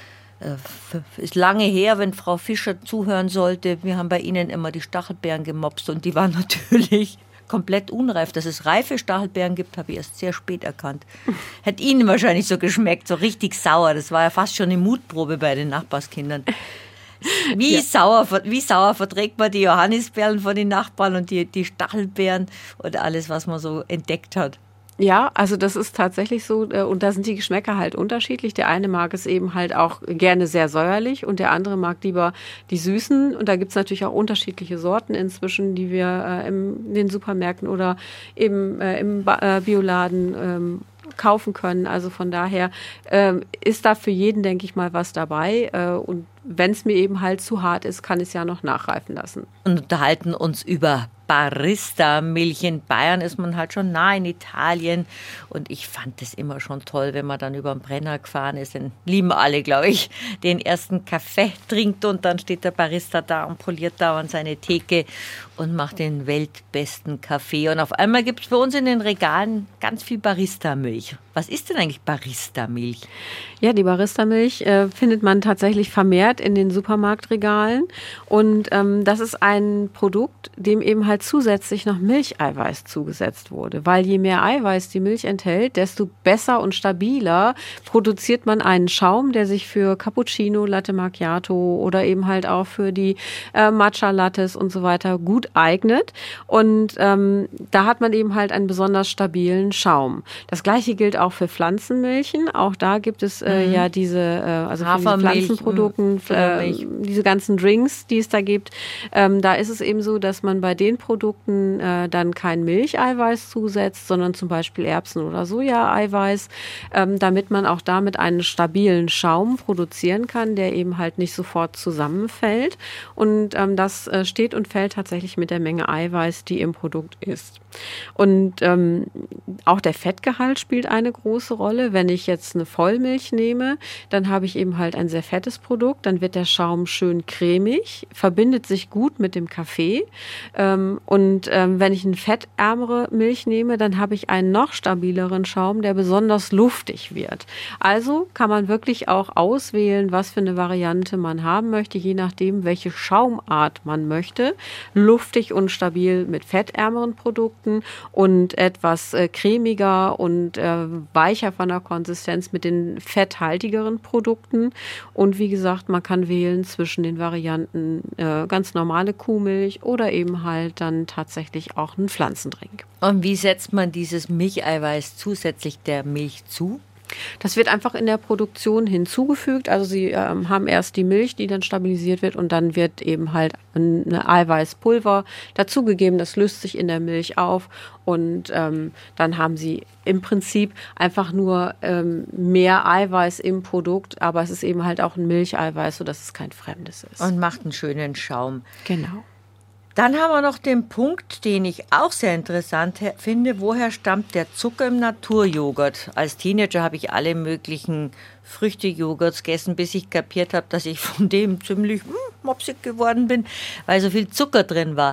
Äh, ist lange her, wenn Frau Fischer zuhören sollte. Wir haben bei Ihnen immer die Stachelbeeren gemopst und die waren natürlich komplett unreif. Dass es reife Stachelbeeren gibt, habe ich erst sehr spät erkannt. Hat Ihnen wahrscheinlich so geschmeckt, so richtig sauer. Das war ja fast schon eine Mutprobe bei den Nachbarskindern. Wie, ja. sauer, wie sauer verträgt man die Johannisbeeren von den Nachbarn und die, die Stachelbeeren und alles, was man so entdeckt hat? Ja, also das ist tatsächlich so und da sind die Geschmäcker halt unterschiedlich. Der eine mag es eben halt auch gerne sehr säuerlich und der andere mag lieber die Süßen. Und da gibt's natürlich auch unterschiedliche Sorten inzwischen, die wir äh, im, in den Supermärkten oder eben äh, im ba- äh, Bioladen ähm, kaufen können. Also von daher ähm, ist da für jeden, denke ich mal, was dabei. Äh, und wenn es mir eben halt zu hart ist, kann ich es ja noch nachreifen lassen. Und unterhalten uns über Barista-Milch. In Bayern ist man halt schon nah in Italien. Und ich fand das immer schon toll, wenn man dann über den Brenner gefahren ist. Den lieben alle, glaube ich, den ersten Kaffee trinkt und dann steht der Barista da und poliert dauernd seine Theke und macht den weltbesten Kaffee. Und auf einmal gibt es bei uns in den Regalen ganz viel Barista-Milch. Was ist denn eigentlich Barista-Milch? Ja, die Barista-Milch äh, findet man tatsächlich vermehrt in den Supermarktregalen. Und ähm, das ist ein Produkt, dem eben halt zusätzlich noch Milcheiweiß zugesetzt wurde. Weil je mehr Eiweiß die Milch enthält, desto besser und stabiler produziert man einen Schaum, der sich für Cappuccino, Latte Macchiato oder eben halt auch für die äh, Matcha-Lattes und so weiter gut eignet. Und ähm, da hat man eben halt einen besonders stabilen Schaum. Das Gleiche gilt auch für Pflanzenmilchen. Auch da gibt es äh, mhm. ja diese, äh, also für diese Pflanzenprodukten, äh, diese ganzen Drinks, die es da gibt. Ähm, da ist es eben so, dass man bei den Produkten äh, dann kein Milcheiweiß zusetzt, sondern zum Beispiel Erbsen- oder Sojaeiweiß, ähm, damit man auch damit einen stabilen Schaum produzieren kann, der eben halt nicht sofort zusammenfällt. Und ähm, das äh, steht und fällt tatsächlich mit der Menge Eiweiß, die im Produkt ist. Und ähm, auch der Fettgehalt spielt eine große Rolle. Wenn ich jetzt eine Vollmilch nehme, dann habe ich eben halt ein sehr fettes Produkt. Dann wird der Schaum schön cremig, verbindet sich gut mit dem Kaffee. Ähm, und ähm, wenn ich eine fettärmere Milch nehme, dann habe ich einen noch stabileren Schaum, der besonders luftig wird. Also kann man wirklich auch auswählen, was für eine Variante man haben möchte, je nachdem, welche Schaumart man möchte. Luftig und stabil mit fettärmeren Produkten und etwas äh, cremiger und äh, weicher von der Konsistenz mit den fetthaltigeren Produkten. Und wie gesagt, man kann wählen zwischen den Varianten äh, ganz normale Kuhmilch oder eben halt dann tatsächlich auch einen Pflanzendrink. Und wie setzt man dieses Milcheiweiß zusätzlich der Milch zu? Das wird einfach in der Produktion hinzugefügt. Also sie ähm, haben erst die Milch, die dann stabilisiert wird und dann wird eben halt eine Eiweißpulver dazugegeben. Das löst sich in der Milch auf und ähm, dann haben sie im Prinzip einfach nur ähm, mehr Eiweiß im Produkt, aber es ist eben halt auch ein Milcheiweiß, sodass es kein Fremdes ist. Und macht einen schönen Schaum. Genau. Dann haben wir noch den Punkt, den ich auch sehr interessant finde. Woher stammt der Zucker im Naturjoghurt? Als Teenager habe ich alle möglichen Früchtejoghurts gegessen, bis ich kapiert habe, dass ich von dem ziemlich hm, mopsig geworden bin, weil so viel Zucker drin war.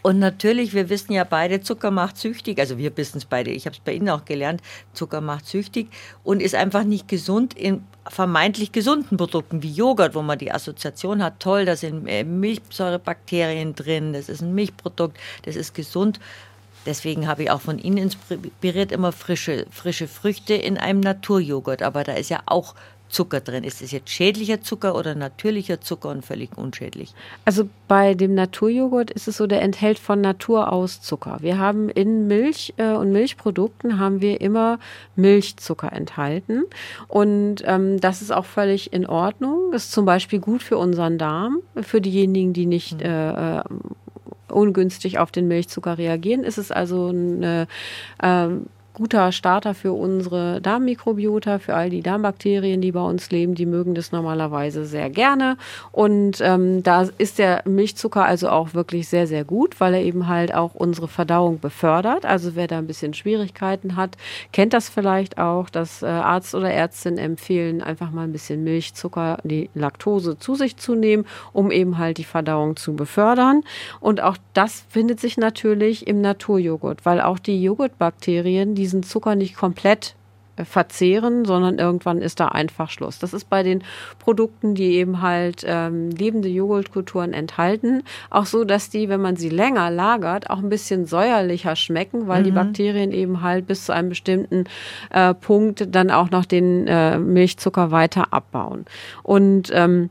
Und natürlich, wir wissen ja beide, Zucker macht süchtig. Also wir wissen es beide, ich habe es bei Ihnen auch gelernt, Zucker macht süchtig und ist einfach nicht gesund in vermeintlich gesunden Produkten wie Joghurt, wo man die Assoziation hat, toll, da sind Milchsäurebakterien drin, das ist ein Milchprodukt, das ist gesund. Deswegen habe ich auch von Ihnen inspiriert immer frische, frische Früchte in einem Naturjoghurt. Aber da ist ja auch Zucker drin. Ist es jetzt schädlicher Zucker oder natürlicher Zucker und völlig unschädlich? Also bei dem Naturjoghurt ist es so, der enthält von Natur aus Zucker. Wir haben in Milch äh, und Milchprodukten haben wir immer Milchzucker enthalten. Und ähm, das ist auch völlig in Ordnung. Das ist zum Beispiel gut für unseren Darm. Für diejenigen, die nicht äh, ungünstig auf den Milchzucker reagieren, ist es also eine ähm, guter Starter für unsere Darmmikrobiota, für all die Darmbakterien, die bei uns leben. Die mögen das normalerweise sehr gerne. Und ähm, da ist der Milchzucker also auch wirklich sehr, sehr gut, weil er eben halt auch unsere Verdauung befördert. Also wer da ein bisschen Schwierigkeiten hat, kennt das vielleicht auch, dass äh, Arzt oder Ärztin empfehlen, einfach mal ein bisschen Milchzucker, die Laktose zu sich zu nehmen, um eben halt die Verdauung zu befördern. Und auch das findet sich natürlich im Naturjoghurt, weil auch die Joghurtbakterien, die diesen Zucker nicht komplett verzehren, sondern irgendwann ist da einfach Schluss. Das ist bei den Produkten, die eben halt ähm, lebende Joghurtkulturen enthalten, auch so, dass die, wenn man sie länger lagert, auch ein bisschen säuerlicher schmecken, weil mhm. die Bakterien eben halt bis zu einem bestimmten äh, Punkt dann auch noch den äh, Milchzucker weiter abbauen. Und ähm,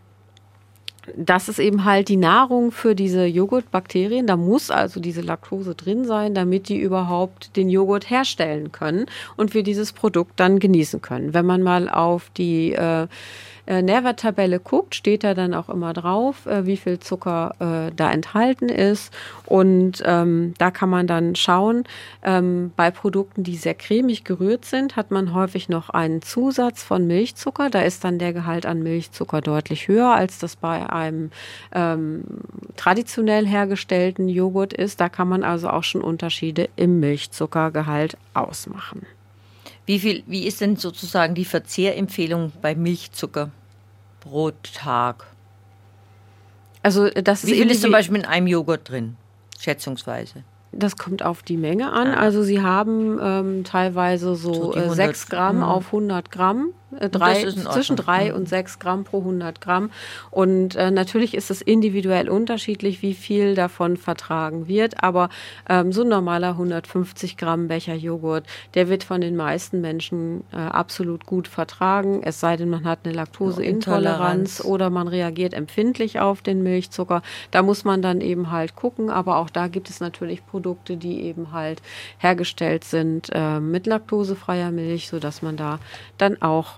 das ist eben halt die Nahrung für diese Joghurtbakterien. Da muss also diese Laktose drin sein, damit die überhaupt den Joghurt herstellen können und wir dieses Produkt dann genießen können. Wenn man mal auf die äh, Nährwerttabelle guckt, steht da dann auch immer drauf, äh, wie viel Zucker äh, da enthalten ist. Und ähm, da kann man dann schauen, ähm, bei Produkten, die sehr cremig gerührt sind, hat man häufig noch einen Zusatz von Milchzucker. Da ist dann der Gehalt an Milchzucker deutlich höher, als das bei einem ähm, traditionell hergestellten Joghurt ist. Da kann man also auch schon Unterschiede im Milchzuckergehalt ausmachen. Wie viel, wie ist denn sozusagen die Verzehrempfehlung bei Milchzucker pro Tag? Also das wie viel ist zum Beispiel in einem Joghurt drin, schätzungsweise? Das kommt auf die Menge an. Ah. Also Sie haben ähm, teilweise so, so sechs Gramm mhm. auf hundert Gramm. Drei, zwischen drei und sechs Gramm pro hundert Gramm. Und äh, natürlich ist es individuell unterschiedlich, wie viel davon vertragen wird. Aber ähm, so ein normaler hundertfünfzig Gramm Becher Joghurt, der wird von den meisten Menschen äh, absolut gut vertragen. Es sei denn, man hat eine Laktoseintoleranz oder man reagiert empfindlich auf den Milchzucker. Da muss man dann eben halt gucken. Aber auch da gibt es natürlich Produkte, die eben halt hergestellt sind äh, mit laktosefreier Milch, sodass man da dann auch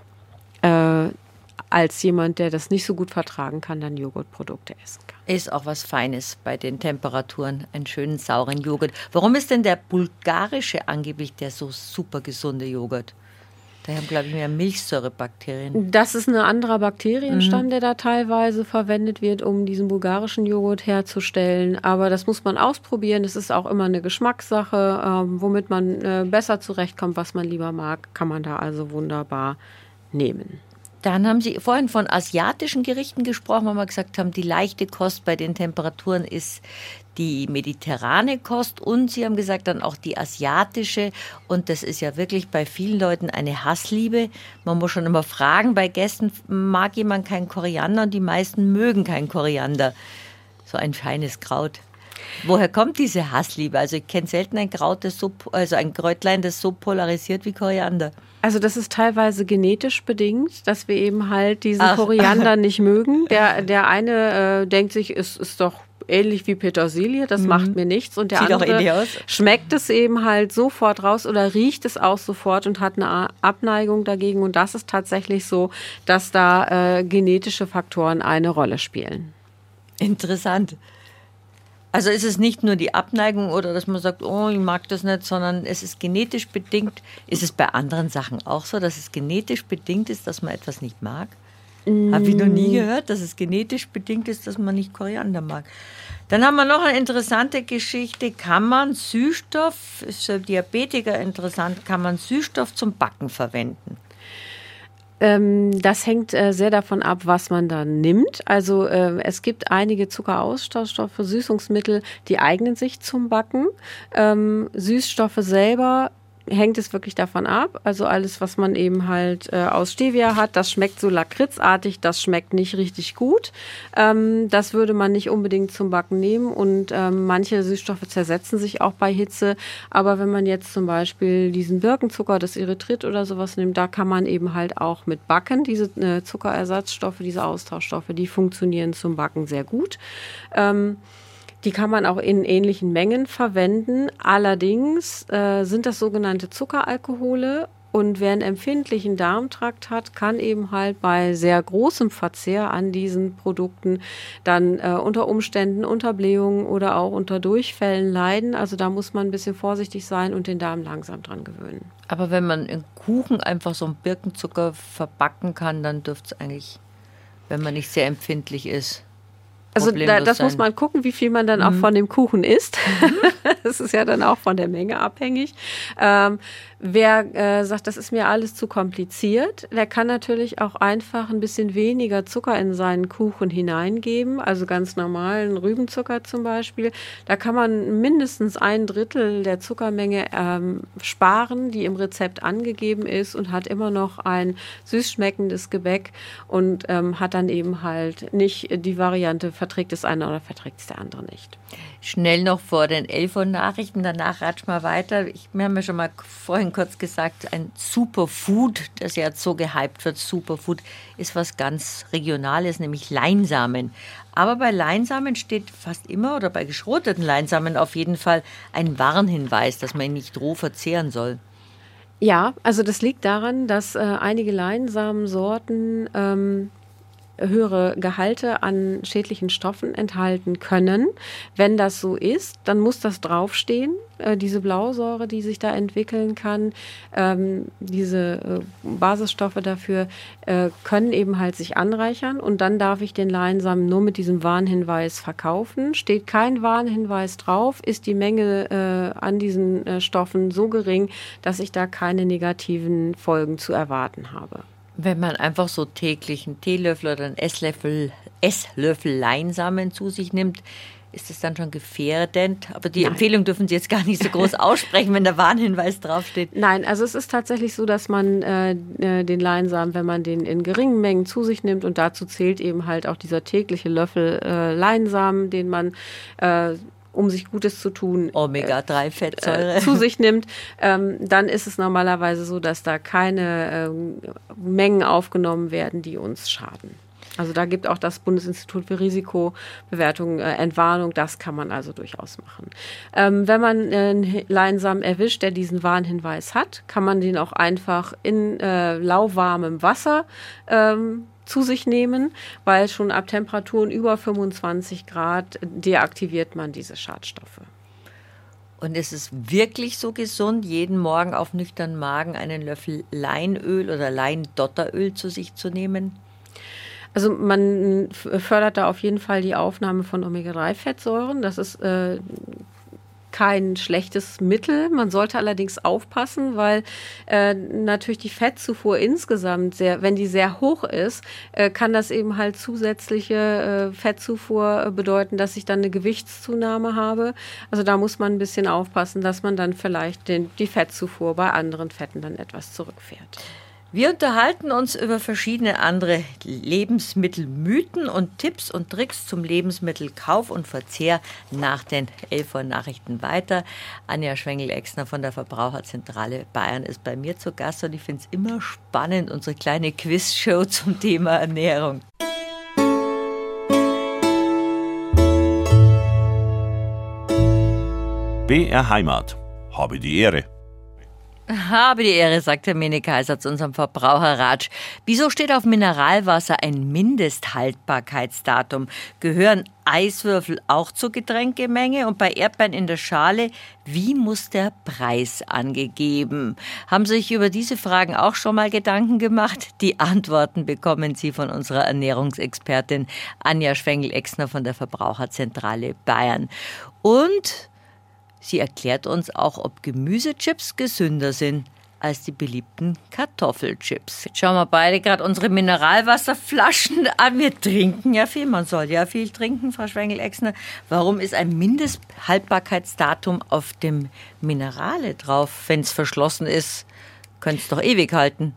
Äh, als jemand, der das nicht so gut vertragen kann, dann Joghurtprodukte essen kann. Ist auch was Feines bei den Temperaturen, einen schönen sauren Joghurt. Warum ist denn der bulgarische angeblich der so super gesunde Joghurt? Da haben, glaube ich, mehr Milchsäurebakterien. Das ist ein anderer Bakterienstamm, mhm. der da teilweise verwendet wird, um diesen bulgarischen Joghurt herzustellen. Aber das muss man ausprobieren. Das ist auch immer eine Geschmackssache. Ähm, womit man äh, besser zurechtkommt, was man lieber mag, kann man da also wunderbar nehmen. Dann haben Sie vorhin von asiatischen Gerichten gesprochen, wo wir gesagt haben, die leichte Kost bei den Temperaturen ist die mediterrane Kost und Sie haben gesagt dann auch die asiatische und das ist ja wirklich bei vielen Leuten eine Hassliebe. Man muss schon immer fragen, bei Gästen mag jemand keinen Koriander und die meisten mögen keinen Koriander. So ein feines Kraut. Woher kommt diese Hassliebe? Also ich kenne selten ein Kraut, das so, also ein Kräutlein, das so polarisiert wie Koriander. Also das ist teilweise genetisch bedingt, dass wir eben halt diesen Ach. Koriander nicht mögen. Der, der eine äh, denkt sich, es ist doch ähnlich wie Petersilie, das mhm. macht mir nichts. Und der Sieht andere schmeckt es eben halt sofort raus oder riecht es auch sofort und hat eine Abneigung dagegen. Und das ist tatsächlich so, dass da äh, genetische Faktoren eine Rolle spielen. Interessant. Also ist es nicht nur die Abneigung oder dass man sagt, oh, ich mag das nicht, sondern es ist genetisch bedingt. Ist es bei anderen Sachen auch so, dass es genetisch bedingt ist, dass man etwas nicht mag? Mm. Habe ich noch nie gehört, dass es genetisch bedingt ist, dass man nicht Koriander mag. Dann haben wir noch eine interessante Geschichte. Kann man Süßstoff, ist für Diabetiker interessant, kann man Süßstoff zum Backen verwenden? Ähm, das hängt äh, sehr davon ab, was man da nimmt. Also äh, es gibt einige Zuckerausstoffe, Süßungsmittel, die eignen sich zum Backen. Ähm, Süßstoffe selber hängt es wirklich davon ab. Also alles, was man eben halt äh, aus Stevia hat, das schmeckt so lakritzartig, das schmeckt nicht richtig gut. Ähm, das würde man nicht unbedingt zum Backen nehmen und ähm, manche Süßstoffe zersetzen sich auch bei Hitze. Aber wenn man jetzt zum Beispiel diesen Birkenzucker, das Erythrit oder sowas nimmt, da kann man eben halt auch mit backen. Diese äh, Zuckerersatzstoffe, diese Austauschstoffe, die funktionieren zum Backen sehr gut. Ähm, Die kann man auch in ähnlichen Mengen verwenden. Allerdings äh, sind das sogenannte Zuckeralkohole. Und wer einen empfindlichen Darmtrakt hat, kann eben halt bei sehr großem Verzehr an diesen Produkten dann äh, unter Umständen unter Blähungen oder auch unter Durchfällen leiden. Also da muss man ein bisschen vorsichtig sein und den Darm langsam dran gewöhnen. Aber wenn man in Kuchen einfach so einen Birkenzucker verbacken kann, dann dürfte es eigentlich, wenn man nicht sehr empfindlich ist, Also da, das sein. Muss man gucken, wie viel man dann mhm. auch von dem Kuchen isst. Das ist ja dann auch von der Menge abhängig. Ähm, wer äh, sagt, das ist mir alles zu kompliziert, der kann natürlich auch einfach ein bisschen weniger Zucker in seinen Kuchen hineingeben. Also ganz normalen Rübenzucker zum Beispiel. Da kann man mindestens ein Drittel der Zuckermenge ähm, sparen, die im Rezept angegeben ist und hat immer noch ein süß schmeckendes Gebäck und ähm, hat dann eben halt nicht die Variante, verträgt es einer oder verträgt es der andere nicht. Schnell noch vor den elf Uhr Nachrichten, danach ratsch mal weiter. Ich, wir haben ja schon mal vorhin kurz gesagt, ein Superfood, das ja jetzt so gehypt wird, Superfood, ist was ganz Regionales, nämlich Leinsamen. Aber bei Leinsamen steht fast immer, oder bei geschroteten Leinsamen auf jeden Fall, ein Warnhinweis, dass man ihn nicht roh verzehren soll. Ja, also das liegt daran, dass äh, einige Leinsamensorten ähm, höhere Gehalte an schädlichen Stoffen enthalten können. Wenn das so ist, dann muss das draufstehen, äh, diese Blausäure, die sich da entwickeln kann. Ähm, diese äh, Basisstoffe dafür äh, können eben halt sich anreichern und dann darf ich den Leinsamen nur mit diesem Warnhinweis verkaufen. Steht kein Warnhinweis drauf, ist die Menge äh, an diesen äh, Stoffen so gering, dass ich da keine negativen Folgen zu erwarten habe. Wenn man einfach so täglich einen Teelöffel oder einen Esslöffel, Esslöffel Leinsamen zu sich nimmt, ist das dann schon gefährdend? Aber die Nein. Empfehlung dürfen Sie jetzt gar nicht so groß aussprechen, wenn der Warnhinweis draufsteht. Nein, also es ist tatsächlich so, dass man äh, den Leinsamen, wenn man den in geringen Mengen zu sich nimmt, und dazu zählt eben halt auch dieser tägliche Löffel äh, Leinsamen, den man äh, um sich Gutes zu tun, Omega drei Fettsäure äh, zu sich nimmt, ähm, dann ist es normalerweise so, dass da keine ähm, Mengen aufgenommen werden, die uns schaden. Also da gibt auch das Bundesinstitut für Risikobewertung äh, Entwarnung, das kann man also durchaus machen. Ähm, wenn man einen Leinsamen erwischt, der diesen Warnhinweis hat, kann man den auch einfach in äh, lauwarmem Wasser ähm, zu sich nehmen, weil schon ab Temperaturen über fünfundzwanzig Grad deaktiviert man diese Schadstoffe. Und ist es wirklich so gesund, jeden Morgen auf nüchternen Magen einen Löffel Leinöl oder Leindotteröl zu sich zu nehmen? Also man fördert da auf jeden Fall die Aufnahme von Omega drei Fettsäuren. Das ist äh, kein schlechtes Mittel. Man sollte allerdings aufpassen, weil äh, natürlich die Fettzufuhr insgesamt, sehr, wenn die sehr hoch ist, äh, kann das eben halt zusätzliche äh, Fettzufuhr bedeuten, dass ich dann eine Gewichtszunahme habe. Also da muss man ein bisschen aufpassen, dass man dann vielleicht den, die Fettzufuhr bei anderen Fetten dann etwas zurückfährt. Wir unterhalten uns über verschiedene andere Lebensmittelmythen und Tipps und Tricks zum Lebensmittelkauf und Verzehr nach den elf Uhr Nachrichten weiter. Anja Schwengel-Exner von der Verbraucherzentrale Bayern ist bei mir zu Gast und ich finde es immer spannend, unsere kleine Quizshow zum Thema Ernährung. B R Heimat. Habe die Ehre. Habe die Ehre, sagt Hermine Kaiser zu unserem Verbraucherratsch. Wieso steht auf Mineralwasser ein Mindesthaltbarkeitsdatum? Gehören Eiswürfel auch zur Getränkemenge? Und bei Erdbeeren in der Schale, wie muss der Preis angegeben? Haben Sie sich über diese Fragen auch schon mal Gedanken gemacht? Die Antworten bekommen Sie von unserer Ernährungsexpertin Anja Schwengel-Exner von der Verbraucherzentrale Bayern. Und sie erklärt uns auch, ob Gemüsechips gesünder sind als die beliebten Kartoffelchips. Jetzt schauen wir beide gerade unsere Mineralwasserflaschen an. Wir trinken ja viel, man soll ja viel trinken, Frau Schwengel-Exner. Warum ist ein Mindesthaltbarkeitsdatum auf dem Minerale drauf? Wenn es verschlossen ist, könnte es doch ewig halten.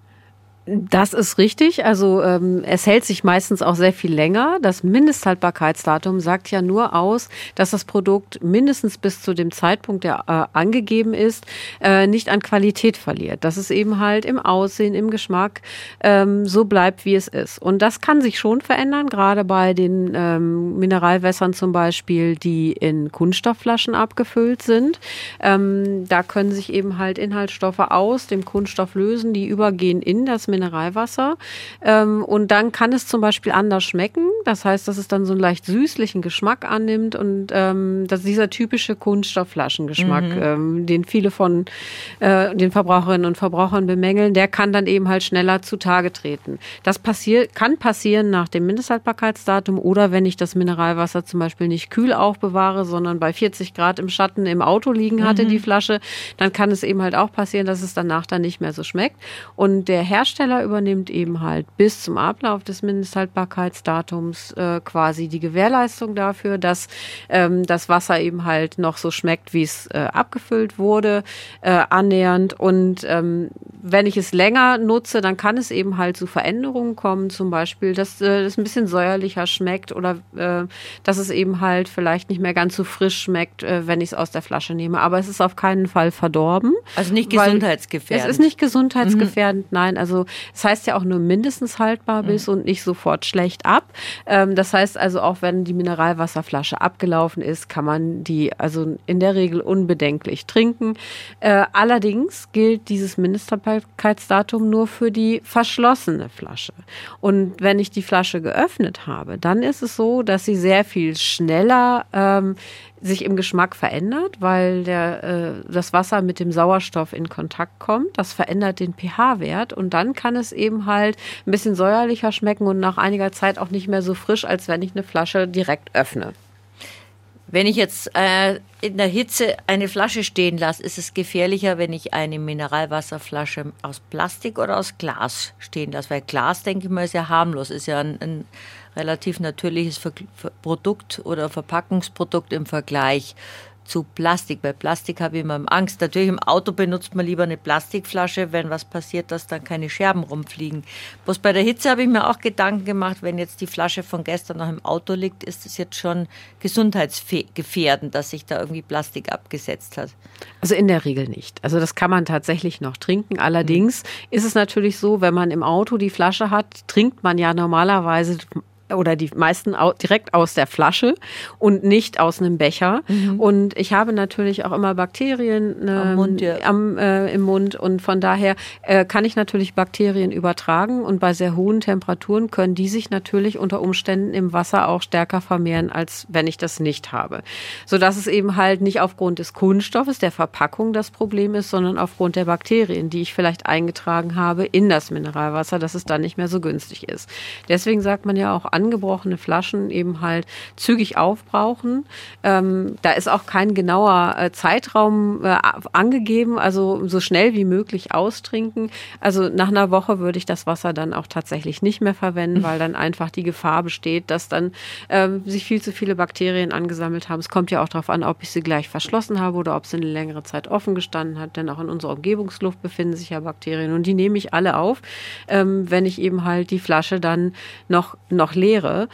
Das ist richtig. Also ähm, es hält sich meistens auch sehr viel länger. Das Mindesthaltbarkeitsdatum sagt ja nur aus, dass das Produkt mindestens bis zu dem Zeitpunkt, der äh, angegeben ist, äh, nicht an Qualität verliert. Dass es eben halt im Aussehen, im Geschmack ähm, so bleibt, wie es ist. Und das kann sich schon verändern, gerade bei den ähm, Mineralwässern zum Beispiel, die in Kunststoffflaschen abgefüllt sind. Ähm, da können sich eben halt Inhaltsstoffe aus dem Kunststoff lösen, die übergehen in das Mineralwasser. Mineralwasser. Ähm, und dann kann es zum Beispiel anders schmecken. Das heißt, dass es dann so einen leicht süßlichen Geschmack annimmt und ähm, dass dieser typische Kunststoffflaschengeschmack, mhm. ähm, den viele von äh, den Verbraucherinnen und Verbrauchern bemängeln, der kann dann eben halt schneller zutage treten. Das passiert, kann passieren nach dem Mindesthaltbarkeitsdatum oder wenn ich das Mineralwasser zum Beispiel nicht kühl aufbewahre, sondern bei vierzig Grad im Schatten im Auto liegen hatte, mhm. die Flasche, dann kann es eben halt auch passieren, dass es danach dann nicht mehr so schmeckt. Und der Hersteller übernimmt eben halt bis zum Ablauf des Mindesthaltbarkeitsdatums äh, quasi die Gewährleistung dafür, dass ähm, das Wasser eben halt noch so schmeckt, wie es äh, abgefüllt wurde, äh, annähernd. Und ähm, wenn ich es länger nutze, dann kann es eben halt zu Veränderungen kommen, zum Beispiel, dass äh, es ein bisschen säuerlicher schmeckt oder äh, dass es eben halt vielleicht nicht mehr ganz so frisch schmeckt, äh, wenn ich es aus der Flasche nehme. Aber es ist auf keinen Fall verdorben. Also nicht gesundheitsgefährdend. Es ist nicht gesundheitsgefährdend, mhm. nein. Also es heißt ja auch nur mindestens haltbar bis mhm. und nicht sofort schlecht ab. Ähm, das heißt also, auch wenn die Mineralwasserflasche abgelaufen ist, kann man die also in der Regel unbedenklich trinken. Äh, allerdings gilt dieses Mindesthaltbarkeitsdatum nur für die verschlossene Flasche. Und wenn ich die Flasche geöffnet habe, dann ist es so, dass sie sehr viel schneller ähm, sich im Geschmack verändert, weil der, äh, das Wasser mit dem Sauerstoff in Kontakt kommt. Das verändert den pH-Wert und dann kann es eben halt ein bisschen säuerlicher schmecken und nach einiger Zeit auch nicht mehr so frisch, als wenn ich eine Flasche direkt öffne. Wenn ich jetzt äh, in der Hitze eine Flasche stehen lasse, ist es gefährlicher, wenn ich eine Mineralwasserflasche aus Plastik oder aus Glas stehen lasse. Weil Glas, denke ich mal, ist ja harmlos, ist ja ein, ein relativ natürliches Ver- Ver- Produkt oder Verpackungsprodukt im Vergleich zu Plastik. Bei Plastik habe ich immer Angst. Natürlich im Auto benutzt man lieber eine Plastikflasche, wenn was passiert, dass dann keine Scherben rumfliegen. Bloß bei der Hitze habe ich mir auch Gedanken gemacht, wenn jetzt die Flasche von gestern noch im Auto liegt, ist es jetzt schon gesundheitsgefährdend, dass sich da irgendwie Plastik abgesetzt hat. Also in der Regel nicht. Also das kann man tatsächlich noch trinken. Allerdings mhm. ist es natürlich so, wenn man im Auto die Flasche hat, trinkt man ja normalerweise oder die meisten direkt aus der Flasche und nicht aus einem Becher. Mhm. Und ich habe natürlich auch immer Bakterien äh, am Mund, ja. am, äh, im Mund und von daher äh, kann ich natürlich Bakterien übertragen und bei sehr hohen Temperaturen können die sich natürlich unter Umständen im Wasser auch stärker vermehren, als wenn ich das nicht habe. Sodass es eben halt nicht aufgrund des Kunststoffes, der Verpackung das Problem ist, sondern aufgrund der Bakterien, die ich vielleicht eingetragen habe in das Mineralwasser, dass es dann nicht mehr so günstig ist. Deswegen sagt man ja auch, angebrochene Flaschen eben halt zügig aufbrauchen. Ähm, da ist auch kein genauer äh, Zeitraum äh, angegeben, also so schnell wie möglich austrinken. Also nach einer Woche würde ich das Wasser dann auch tatsächlich nicht mehr verwenden, weil dann einfach die Gefahr besteht, dass dann ähm, sich viel zu viele Bakterien angesammelt haben. Es kommt ja auch darauf an, ob ich sie gleich verschlossen habe oder ob sie eine längere Zeit offen gestanden hat, denn auch in unserer Umgebungsluft befinden sich ja Bakterien und die nehme ich alle auf, ähm, wenn ich eben halt die Flasche dann noch, noch leere.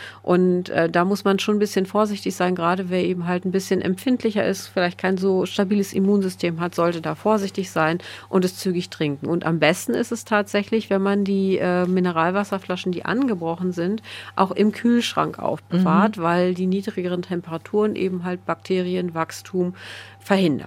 Und äh, da muss man schon ein bisschen vorsichtig sein, gerade wer eben halt ein bisschen empfindlicher ist, vielleicht kein so stabiles Immunsystem hat, sollte da vorsichtig sein und es zügig trinken. Und am besten ist es tatsächlich, wenn man die äh, Mineralwasserflaschen, die angebrochen sind, auch im Kühlschrank aufbewahrt, mhm. weil die niedrigeren Temperaturen eben halt Bakterienwachstum verhindern.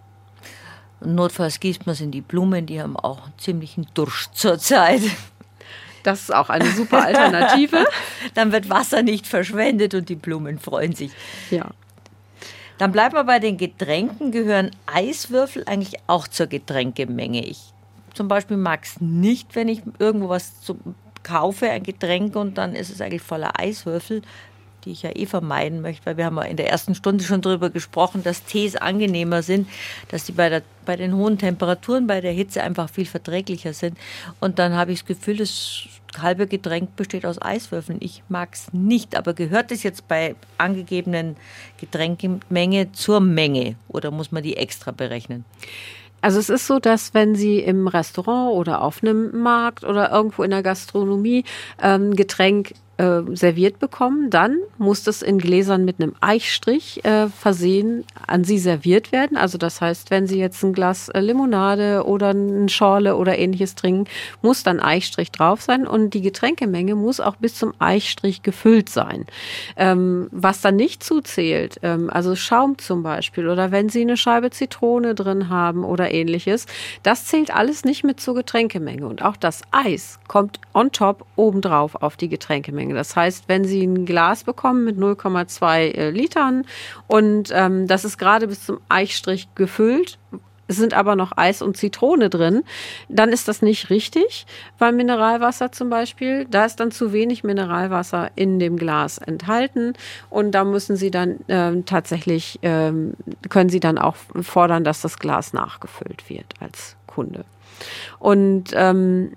Notfalls gießt man es in die Blumen, die haben auch einen ziemlichen Durst zurzeit. Das ist auch eine super Alternative. Dann wird Wasser nicht verschwendet und die Blumen freuen sich. Ja. Dann bleiben wir bei den Getränken. Gehören Eiswürfel eigentlich auch zur Getränkemenge? Ich zum Beispiel mag es nicht, wenn ich irgendwo was zu, kaufe, ein Getränk, und dann ist es eigentlich voller Eiswürfel. die ich ja eh vermeiden möchte, weil wir haben ja in der ersten Stunde schon darüber gesprochen, dass Tees angenehmer sind, dass die bei, der, bei den hohen Temperaturen, bei der Hitze einfach viel verträglicher sind. Und dann habe ich das Gefühl, das halbe Getränk besteht aus Eiswürfeln. Ich mag es nicht, aber gehört es jetzt bei angegebenen Getränkemenge zur Menge oder muss man die extra berechnen? Also es ist so, dass wenn Sie im Restaurant oder auf einem Markt oder irgendwo in der Gastronomie ähm, Getränk äh, serviert bekommen, dann muss das in Gläsern mit einem Eichstrich äh, versehen an Sie serviert werden. Also das heißt, wenn Sie jetzt ein Glas äh, Limonade oder eine Schorle oder ähnliches trinken, muss dann Eichstrich drauf sein und die Getränkemenge muss auch bis zum Eichstrich gefüllt sein. Ähm, was dann nicht zuzählt, ähm, also Schaum zum Beispiel oder wenn Sie eine Scheibe Zitrone drin haben oder ähnliches, das zählt alles nicht mit zur Getränkemenge und auch das Eis kommt on top obendrauf auf die Getränkemenge. Das heißt, wenn Sie ein Glas bekommen mit null Komma zwei äh, Litern und ähm, das ist gerade bis zum Eichstrich gefüllt, es sind aber noch Eis und Zitrone drin, dann ist das nicht richtig. Beim Mineralwasser zum Beispiel, da ist dann zu wenig Mineralwasser in dem Glas enthalten und da müssen Sie dann ähm, tatsächlich, ähm, können Sie dann auch fordern, dass das Glas nachgefüllt wird als Kunde. Und ähm,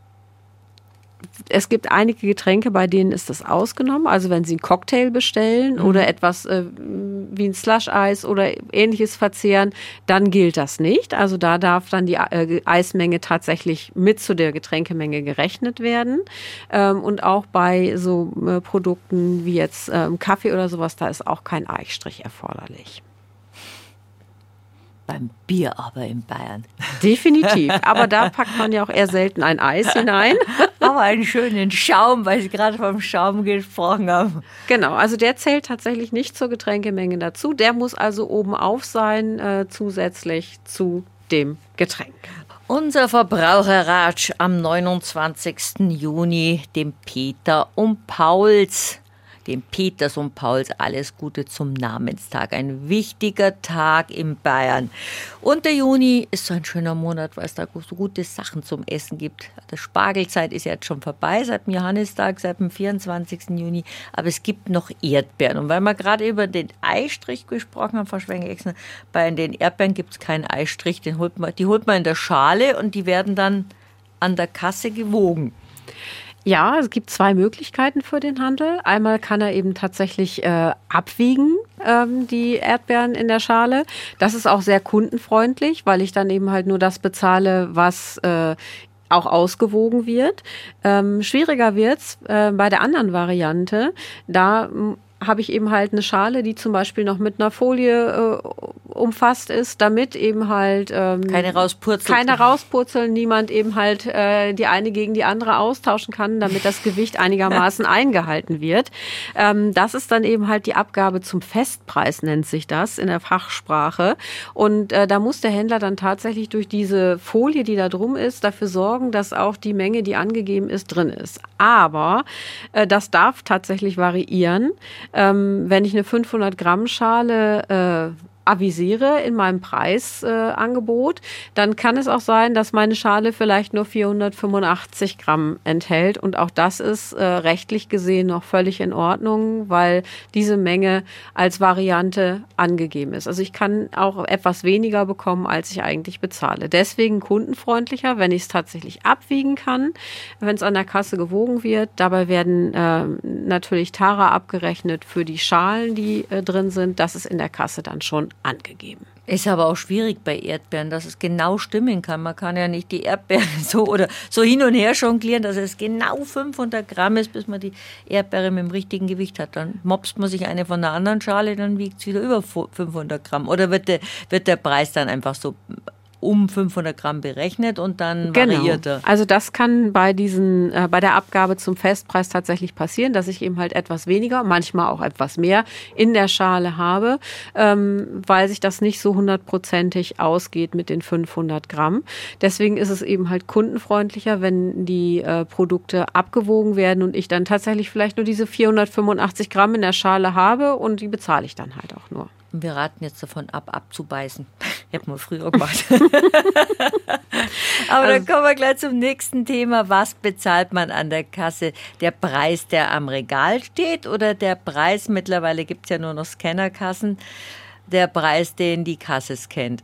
es gibt einige Getränke, bei denen ist das ausgenommen. Also wenn Sie einen Cocktail bestellen mhm. oder etwas äh, wie ein Slush-Eis oder ähnliches verzehren, dann gilt das nicht. Also da darf dann die äh, Eismenge tatsächlich mit zu der Getränkemenge gerechnet werden. Ähm, und auch bei so äh, Produkten wie jetzt ähm, Kaffee oder sowas, da ist auch kein Eichstrich erforderlich. Beim Bier aber in Bayern. Definitiv. Aber da packt man ja auch eher selten ein Eis hinein. Aber einen schönen Schaum, weil Sie gerade vom Schaum gesprochen haben. Genau, also der zählt tatsächlich nicht zur Getränkemenge dazu. Der muss also oben auf sein, äh, zusätzlich zu dem Getränk. Unser Verbraucherratsch am neunundzwanzigsten Juni, dem Peter und Pauls. Dem Peters und Pauls alles Gute zum Namenstag. Ein wichtiger Tag in Bayern. Und der Juni ist so ein schöner Monat, weil es da so gute Sachen zum Essen gibt. Die Spargelzeit ist jetzt schon vorbei, seit dem Johannistag, seit dem vierundzwanzigsten Juni. Aber es gibt noch Erdbeeren. Und weil wir gerade über den Eistrich gesprochen haben, Frau Schwenk-Exner, bei den Erdbeeren gibt es keinen Eistrich. Den holt man, die holt man in der Schale und die werden dann an der Kasse gewogen. Ja, es gibt zwei Möglichkeiten für den Handel. Einmal kann er eben tatsächlich äh, abwiegen, ähm, die Erdbeeren in der Schale. Das ist auch sehr kundenfreundlich, weil ich dann eben halt nur das bezahle, was äh, auch ausgewogen wird. Ähm, schwieriger wird's äh, bei der anderen Variante. Da habe ich eben halt eine Schale, die zum Beispiel noch mit einer Folie äh, umfasst ist, damit eben halt ähm, keine rauspurzeln. Keine rauspurzeln, niemand eben halt äh, die eine gegen die andere austauschen kann, damit das Gewicht einigermaßen eingehalten wird. Ähm, das ist dann eben halt die Abgabe zum Festpreis, nennt sich das in der Fachsprache. Und äh, da muss der Händler dann tatsächlich durch diese Folie, die da drum ist, dafür sorgen, dass auch die Menge, die angegeben ist, drin ist. Aber äh, das darf tatsächlich variieren. Ähm, wenn ich eine fünfhundert Gramm Schale äh, avisiere in meinem Preisangebot, äh, dann kann es auch sein, dass meine Schale vielleicht nur vierhundertfünfundachtzig Gramm enthält. Und auch das ist äh, rechtlich gesehen noch völlig in Ordnung, weil diese Menge als Variante angegeben ist. Also ich kann auch etwas weniger bekommen, als ich eigentlich bezahle. Deswegen kundenfreundlicher, wenn ich es tatsächlich abwiegen kann, wenn es an der Kasse gewogen wird. Dabei werden äh, natürlich Tara abgerechnet für die Schalen, die äh, drin sind. Das ist in der Kasse dann schon angegeben. Ist aber auch schwierig bei Erdbeeren, dass es genau stimmen kann. Man kann ja nicht die Erdbeeren so oder so hin und her jonglieren, dass es genau fünfhundert Gramm ist, bis man die Erdbeere mit dem richtigen Gewicht hat. Dann mopst man sich eine von der anderen Schale, dann wiegt es wieder über fünfhundert Gramm. Oder wird der, wird der Preis dann einfach so um fünfhundert Gramm berechnet und dann variiert er. Genau. Also das kann bei diesen, äh, bei der Abgabe zum Festpreis tatsächlich passieren, dass ich eben halt etwas weniger, manchmal auch etwas mehr in der Schale habe, ähm, weil sich das nicht so hundertprozentig ausgeht mit den fünfhundert Gramm. Deswegen ist es eben halt kundenfreundlicher, wenn die äh, Produkte abgewogen werden und ich dann tatsächlich vielleicht nur diese vierhundertfünfundachtzig Gramm in der Schale habe und die bezahle ich dann halt auch nur. Und wir raten jetzt davon ab, abzubeißen. Hätten wir früher gemacht. Aber also, dann kommen wir gleich zum nächsten Thema. Was bezahlt man an der Kasse? Der Preis, der am Regal steht, oder der Preis, mittlerweile gibt es ja nur noch Scannerkassen, der Preis, den die Kasse scannt?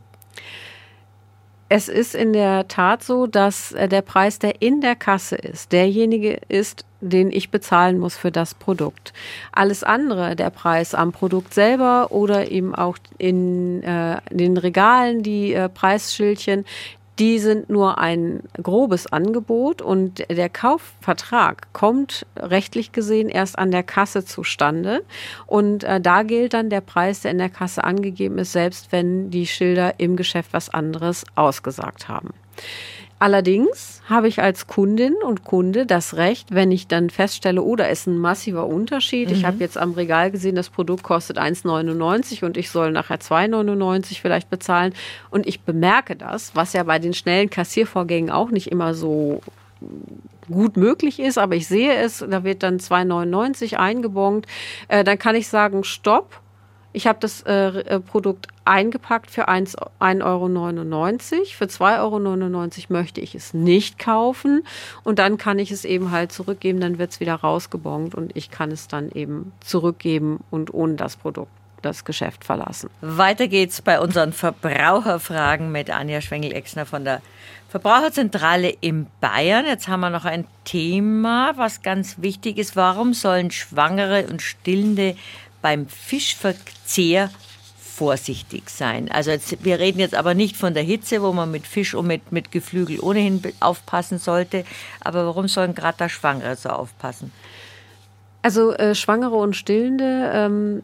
Es ist in der Tat so, dass der Preis, der in der Kasse ist, derjenige ist, den ich bezahlen muss für das Produkt. Alles andere, der Preis am Produkt selber oder eben auch in äh, den Regalen, die äh, Preisschildchen, die sind nur ein grobes Angebot und der Kaufvertrag kommt rechtlich gesehen erst an der Kasse zustande. Und äh, da gilt dann der Preis, der in der Kasse angegeben ist, selbst wenn die Schilder im Geschäft was anderes ausgesagt haben. Allerdings habe ich als Kundin und Kunde das Recht, wenn ich dann feststelle, oh, da ist ein massiver Unterschied. Mhm. Ich habe jetzt am Regal gesehen, das Produkt kostet eins neunundneunzig und ich soll nachher zwei neunundneunzig vielleicht bezahlen. Und ich bemerke das, was ja bei den schnellen Kassiervorgängen auch nicht immer so gut möglich ist. Aber ich sehe es, da wird dann zwei neunundneunzig eingebongt. Äh, dann kann ich sagen, stopp. Ich habe das äh, Produkt eingepackt für ein Euro neunundneunzig. Für zwei Euro neunundneunzig möchte ich es nicht kaufen. Und dann kann ich es eben halt zurückgeben. Dann wird es wieder rausgebongt und ich kann es dann eben zurückgeben und ohne das Produkt das Geschäft verlassen. Weiter geht's bei unseren Verbraucherfragen mit Anja Schwengel-Exner von der Verbraucherzentrale in Bayern. Jetzt haben wir noch ein Thema, was ganz wichtig ist. Warum sollen Schwangere und Stillende beim Fischverzehr vorsichtig sein? Also jetzt, wir reden jetzt aber nicht von der Hitze, wo man mit Fisch und mit, mit Geflügel ohnehin aufpassen sollte. Aber warum sollen gerade da Schwangere so aufpassen? Also äh, Schwangere und Stillende ähm,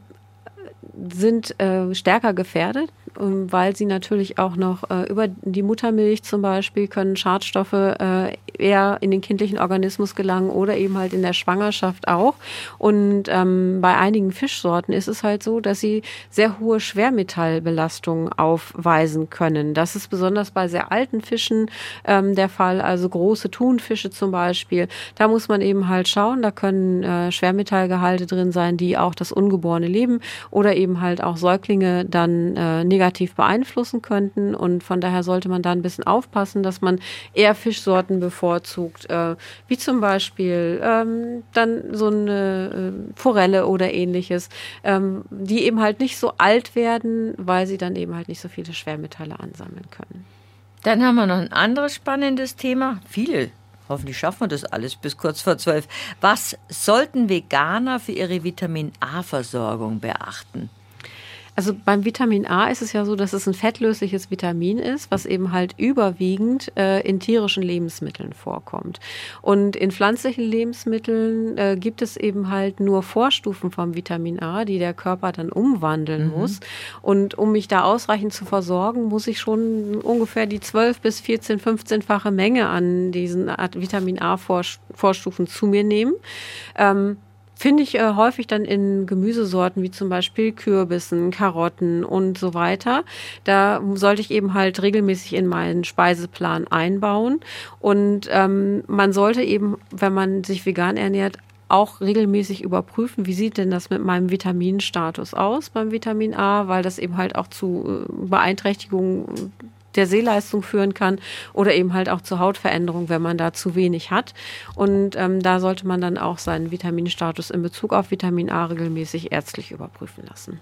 sind äh, stärker gefährdet, weil sie natürlich auch noch äh, über die Muttermilch zum Beispiel können Schadstoffe äh, eher in den kindlichen Organismus gelangen oder eben halt in der Schwangerschaft auch. Und ähm, bei einigen Fischsorten ist es halt so, dass sie sehr hohe Schwermetallbelastungen aufweisen können. Das ist besonders bei sehr alten Fischen ähm, der Fall, also große Thunfische zum Beispiel. Da muss man eben halt schauen, da können äh, Schwermetallgehalte drin sein, die auch das ungeborene Leben oder eben halt auch Säuglinge dann äh, negativ beeinflussen könnten. Und von daher sollte man da ein bisschen aufpassen, dass man eher Fischsorten bevorzugt, äh, wie zum Beispiel ähm, dann so eine äh, Forelle oder ähnliches, ähm, die eben halt nicht so alt werden, weil sie dann eben halt nicht so viele Schwermetalle ansammeln können. Dann haben wir noch ein anderes spannendes Thema. Viele. Hoffentlich schaffen wir das alles bis kurz vor zwölf. Was sollten Veganer für ihre Vitamin-A-Versorgung beachten? Also beim Vitamin A ist es ja so, dass es ein fettlösliches Vitamin ist, was eben halt überwiegend äh, in tierischen Lebensmitteln vorkommt. Und in pflanzlichen Lebensmitteln äh, gibt es eben halt nur Vorstufen vom Vitamin A, die der Körper dann umwandeln mhm. muss. Und um mich da ausreichend zu versorgen, muss ich schon ungefähr die zwölf bis vierzehn, fünfzehnfache Menge an diesen Vitamin A-Vorstufen zu mir nehmen. Ähm, Finde ich äh, häufig dann in Gemüsesorten wie zum Beispiel Kürbissen, Karotten und so weiter. Da sollte ich eben halt regelmäßig in meinen Speiseplan einbauen. Und ähm, man sollte eben, wenn man sich vegan ernährt, auch regelmäßig überprüfen, wie sieht denn das mit meinem Vitaminstatus aus beim Vitamin A, weil das eben halt auch zu äh, Beeinträchtigungen der Sehleistung führen kann oder eben halt auch zu Hautveränderung, wenn man da zu wenig hat. Und ähm, da sollte man dann auch seinen Vitaminstatus in Bezug auf Vitamin A regelmäßig ärztlich überprüfen lassen.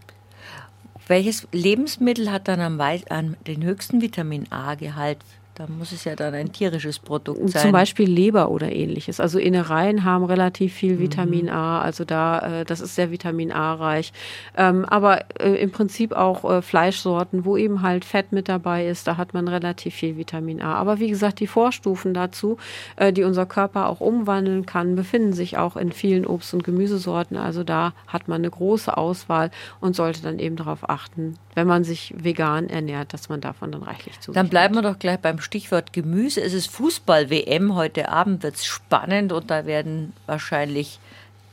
Welches Lebensmittel hat dann am, wei- an den höchsten Vitamin A-Gehalt? Da muss es ja dann ein tierisches Produkt sein. Zum Beispiel Leber oder ähnliches. Also Innereien haben relativ viel Vitamin mhm. A. Also da, äh, das ist sehr Vitamin A-reich. Ähm, aber äh, im Prinzip auch äh, Fleischsorten, wo eben halt Fett mit dabei ist, da hat man relativ viel Vitamin A. Aber wie gesagt, die Vorstufen dazu, äh, die unser Körper auch umwandeln kann, befinden sich auch in vielen Obst- und Gemüsesorten. Also da hat man eine große Auswahl und sollte dann eben darauf achten, wenn man sich vegan ernährt, dass man davon dann reichlich zu sich Dann bleiben nimmt. wir doch gleich beim Stichwort Gemüse. Es ist Fußball-W M. Heute Abend wird es spannend und da werden wahrscheinlich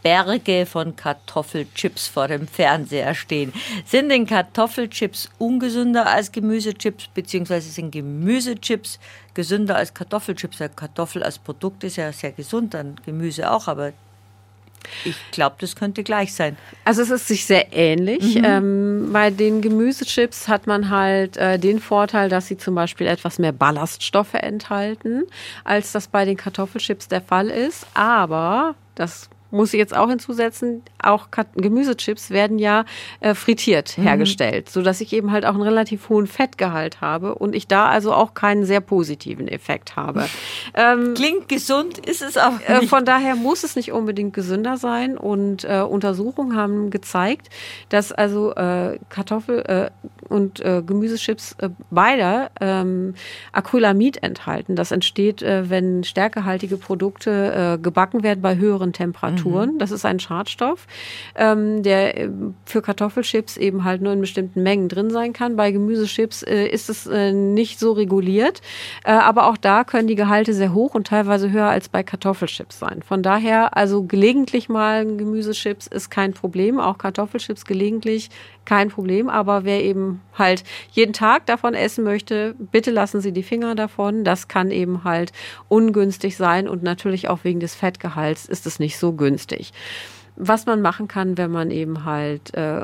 Berge von Kartoffelchips vor dem Fernseher stehen. Sind denn Kartoffelchips ungesünder als Gemüsechips, beziehungsweise sind Gemüsechips gesünder als Kartoffelchips? Der Kartoffel als Produkt ist ja sehr gesund, dann Gemüse auch, aber Ich glaube, das könnte gleich sein. Also es ist sich sehr ähnlich. Mhm. Ähm, bei den Gemüsechips hat man halt äh, den Vorteil, dass sie zum Beispiel etwas mehr Ballaststoffe enthalten, als das bei den Kartoffelchips der Fall ist. Aber das muss ich jetzt auch hinzusetzen, auch Gemüsechips werden ja äh, frittiert mhm. hergestellt, sodass ich eben halt auch einen relativ hohen Fettgehalt habe und ich da also auch keinen sehr positiven Effekt habe. Ähm, Klingt gesund, ist es auch nicht. Äh, von daher muss es nicht unbedingt gesünder sein und äh, Untersuchungen haben gezeigt, dass also äh, Kartoffel- äh, und äh, Gemüsechips äh, beide ähm, Acrylamid enthalten. Das entsteht, äh, wenn stärkehaltige Produkte äh, gebacken werden bei höheren Temperaturen. Mhm. Das ist ein Schadstoff, ähm, der für Kartoffelchips eben halt nur in bestimmten Mengen drin sein kann. Bei Gemüsechips äh, ist es äh, nicht so reguliert, äh, aber auch da können die Gehalte sehr hoch und teilweise höher als bei Kartoffelchips sein. Von daher, also gelegentlich mal Gemüsechips ist kein Problem, auch Kartoffelchips gelegentlich kein Problem, aber wer eben halt jeden Tag davon essen möchte, bitte lassen Sie die Finger davon. Das kann eben halt ungünstig sein und natürlich auch wegen des Fettgehalts ist es nicht so günstig. Was man machen kann, wenn man eben halt äh,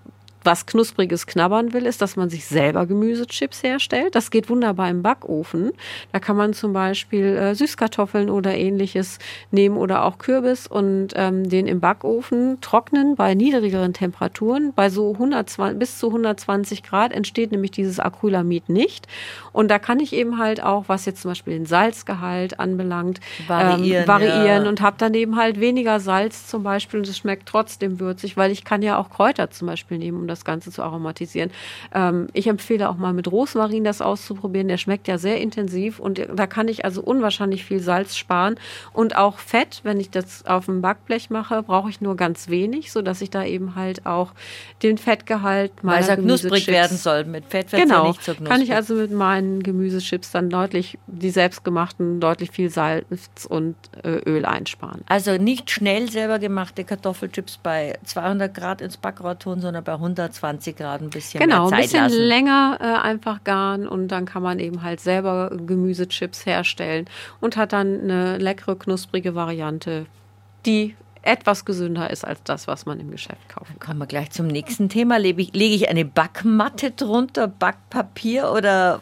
was Knuspriges knabbern will, ist, dass man sich selber Gemüsechips herstellt. Das geht wunderbar im Backofen. Da kann man zum Beispiel äh, Süßkartoffeln oder ähnliches nehmen oder auch Kürbis und ähm, den im Backofen trocknen bei niedrigeren Temperaturen. Bei so hundertzwanzig bis zu hundertzwanzig Grad entsteht nämlich dieses Acrylamid nicht. Und da kann ich eben halt auch, was jetzt zum Beispiel den Salzgehalt anbelangt, variieren, ähm, variieren ja. und habe dann eben halt weniger Salz zum Beispiel und es schmeckt trotzdem würzig, weil ich kann ja auch Kräuter zum Beispiel nehmen, um das Ganze zu aromatisieren. Ähm, ich empfehle auch mal mit Rosmarin das auszuprobieren. Der schmeckt ja sehr intensiv und da kann ich also unwahrscheinlich viel Salz sparen. Und auch Fett, wenn ich das auf dem Backblech mache, brauche ich nur ganz wenig, sodass ich da eben halt auch den Fettgehalt meiner Weil es Gemüsechips... knusprig werden soll. Mit Fett wird es genau, ja nicht so knusprig. Kann ich also mit meinen Gemüsechips dann deutlich, die selbstgemachten, deutlich viel Salz und äh, Öl einsparen. Also nicht schnell selber gemachte Kartoffelchips bei zweihundert Grad ins Backrohr tun, sondern bei hundertzwanzig Grad ein bisschen genau, mehr Zeit ein bisschen lassen. länger äh, einfach garen und dann kann man eben halt selber Gemüsechips herstellen und hat dann eine leckere, knusprige Variante, die etwas gesünder ist als das, was man im Geschäft kaufen kann. Kommen wir gleich zum nächsten Thema. Lege ich, lege ich eine Backmatte drunter, Backpapier oder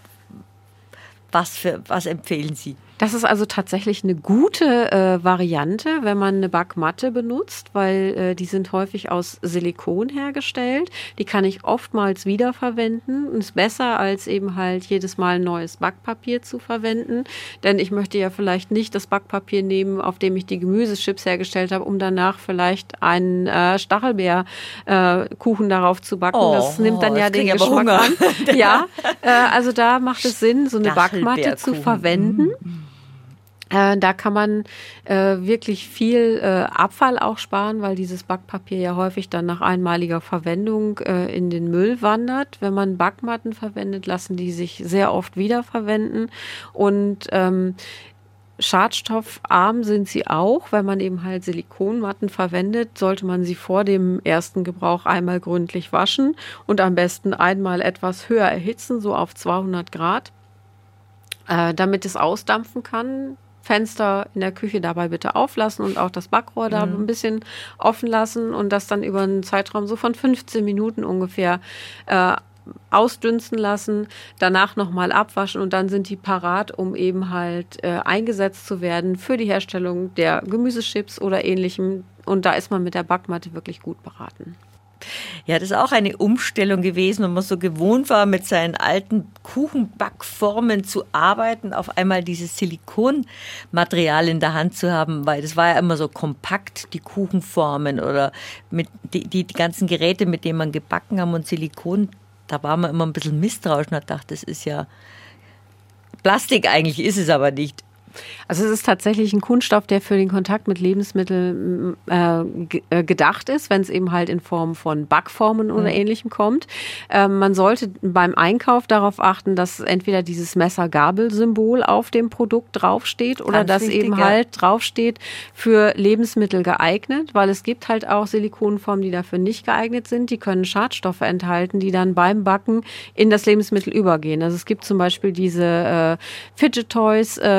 was, für, was empfehlen Sie? Das ist also tatsächlich eine gute äh, Variante, wenn man eine Backmatte benutzt, weil äh, die sind häufig aus Silikon hergestellt. Die kann ich oftmals wiederverwenden und ist besser, als eben halt jedes Mal ein neues Backpapier zu verwenden. Denn ich möchte ja vielleicht nicht das Backpapier nehmen, auf dem ich die Gemüsechips hergestellt habe, um danach vielleicht einen äh, Stachelbeerkuchen äh, darauf zu backen. Oh, das nimmt dann ja den Geschmack Hunger. an. Ja, äh, also da macht es Sinn, so eine Backmatte zu verwenden. Äh, da kann man äh, wirklich viel äh, Abfall auch sparen, weil dieses Backpapier ja häufig dann nach einmaliger Verwendung äh, in den Müll wandert. Wenn man Backmatten verwendet, lassen die sich sehr oft wiederverwenden und ähm, schadstoffarm sind sie auch. Wenn man eben halt Silikonmatten verwendet, sollte man sie vor dem ersten Gebrauch einmal gründlich waschen und am besten einmal etwas höher erhitzen, so auf zweihundert Grad, äh, damit es ausdampfen kann. Fenster in der Küche dabei bitte auflassen und auch das Backrohr da mhm. ein bisschen offen lassen und das dann über einen Zeitraum so von fünfzehn Minuten ungefähr äh, ausdünsten lassen, danach nochmal abwaschen und dann sind die parat, um eben halt äh, eingesetzt zu werden für die Herstellung der Gemüsechips oder ähnlichem. Und da ist man mit der Backmatte wirklich gut beraten. Ja, das ist auch eine Umstellung gewesen, wenn man so gewohnt war, mit seinen alten Kuchenbackformen zu arbeiten, auf einmal dieses Silikonmaterial in der Hand zu haben, weil das war ja immer so kompakt, die Kuchenformen oder mit die, die, die ganzen Geräte, mit denen man gebacken haben und Silikon, da war man immer ein bisschen misstrauisch und hat gedacht, das ist ja Plastik, eigentlich ist es aber nicht. Also es ist tatsächlich ein Kunststoff, der für den Kontakt mit Lebensmitteln äh, g- äh, gedacht ist, wenn es eben halt in Form von Backformen oder mhm. Ähnlichem kommt. Ähm, man sollte beim Einkauf darauf achten, dass entweder dieses Messer-Gabel-Symbol auf dem Produkt draufsteht oder Ganz dass wichtig, eben ja. halt draufsteht für Lebensmittel geeignet, weil es gibt halt auch Silikonformen, die dafür nicht geeignet sind. Die können Schadstoffe enthalten, die dann beim Backen in das Lebensmittel übergehen. Also es gibt zum Beispiel diese äh, Fidget Toys, äh, das sind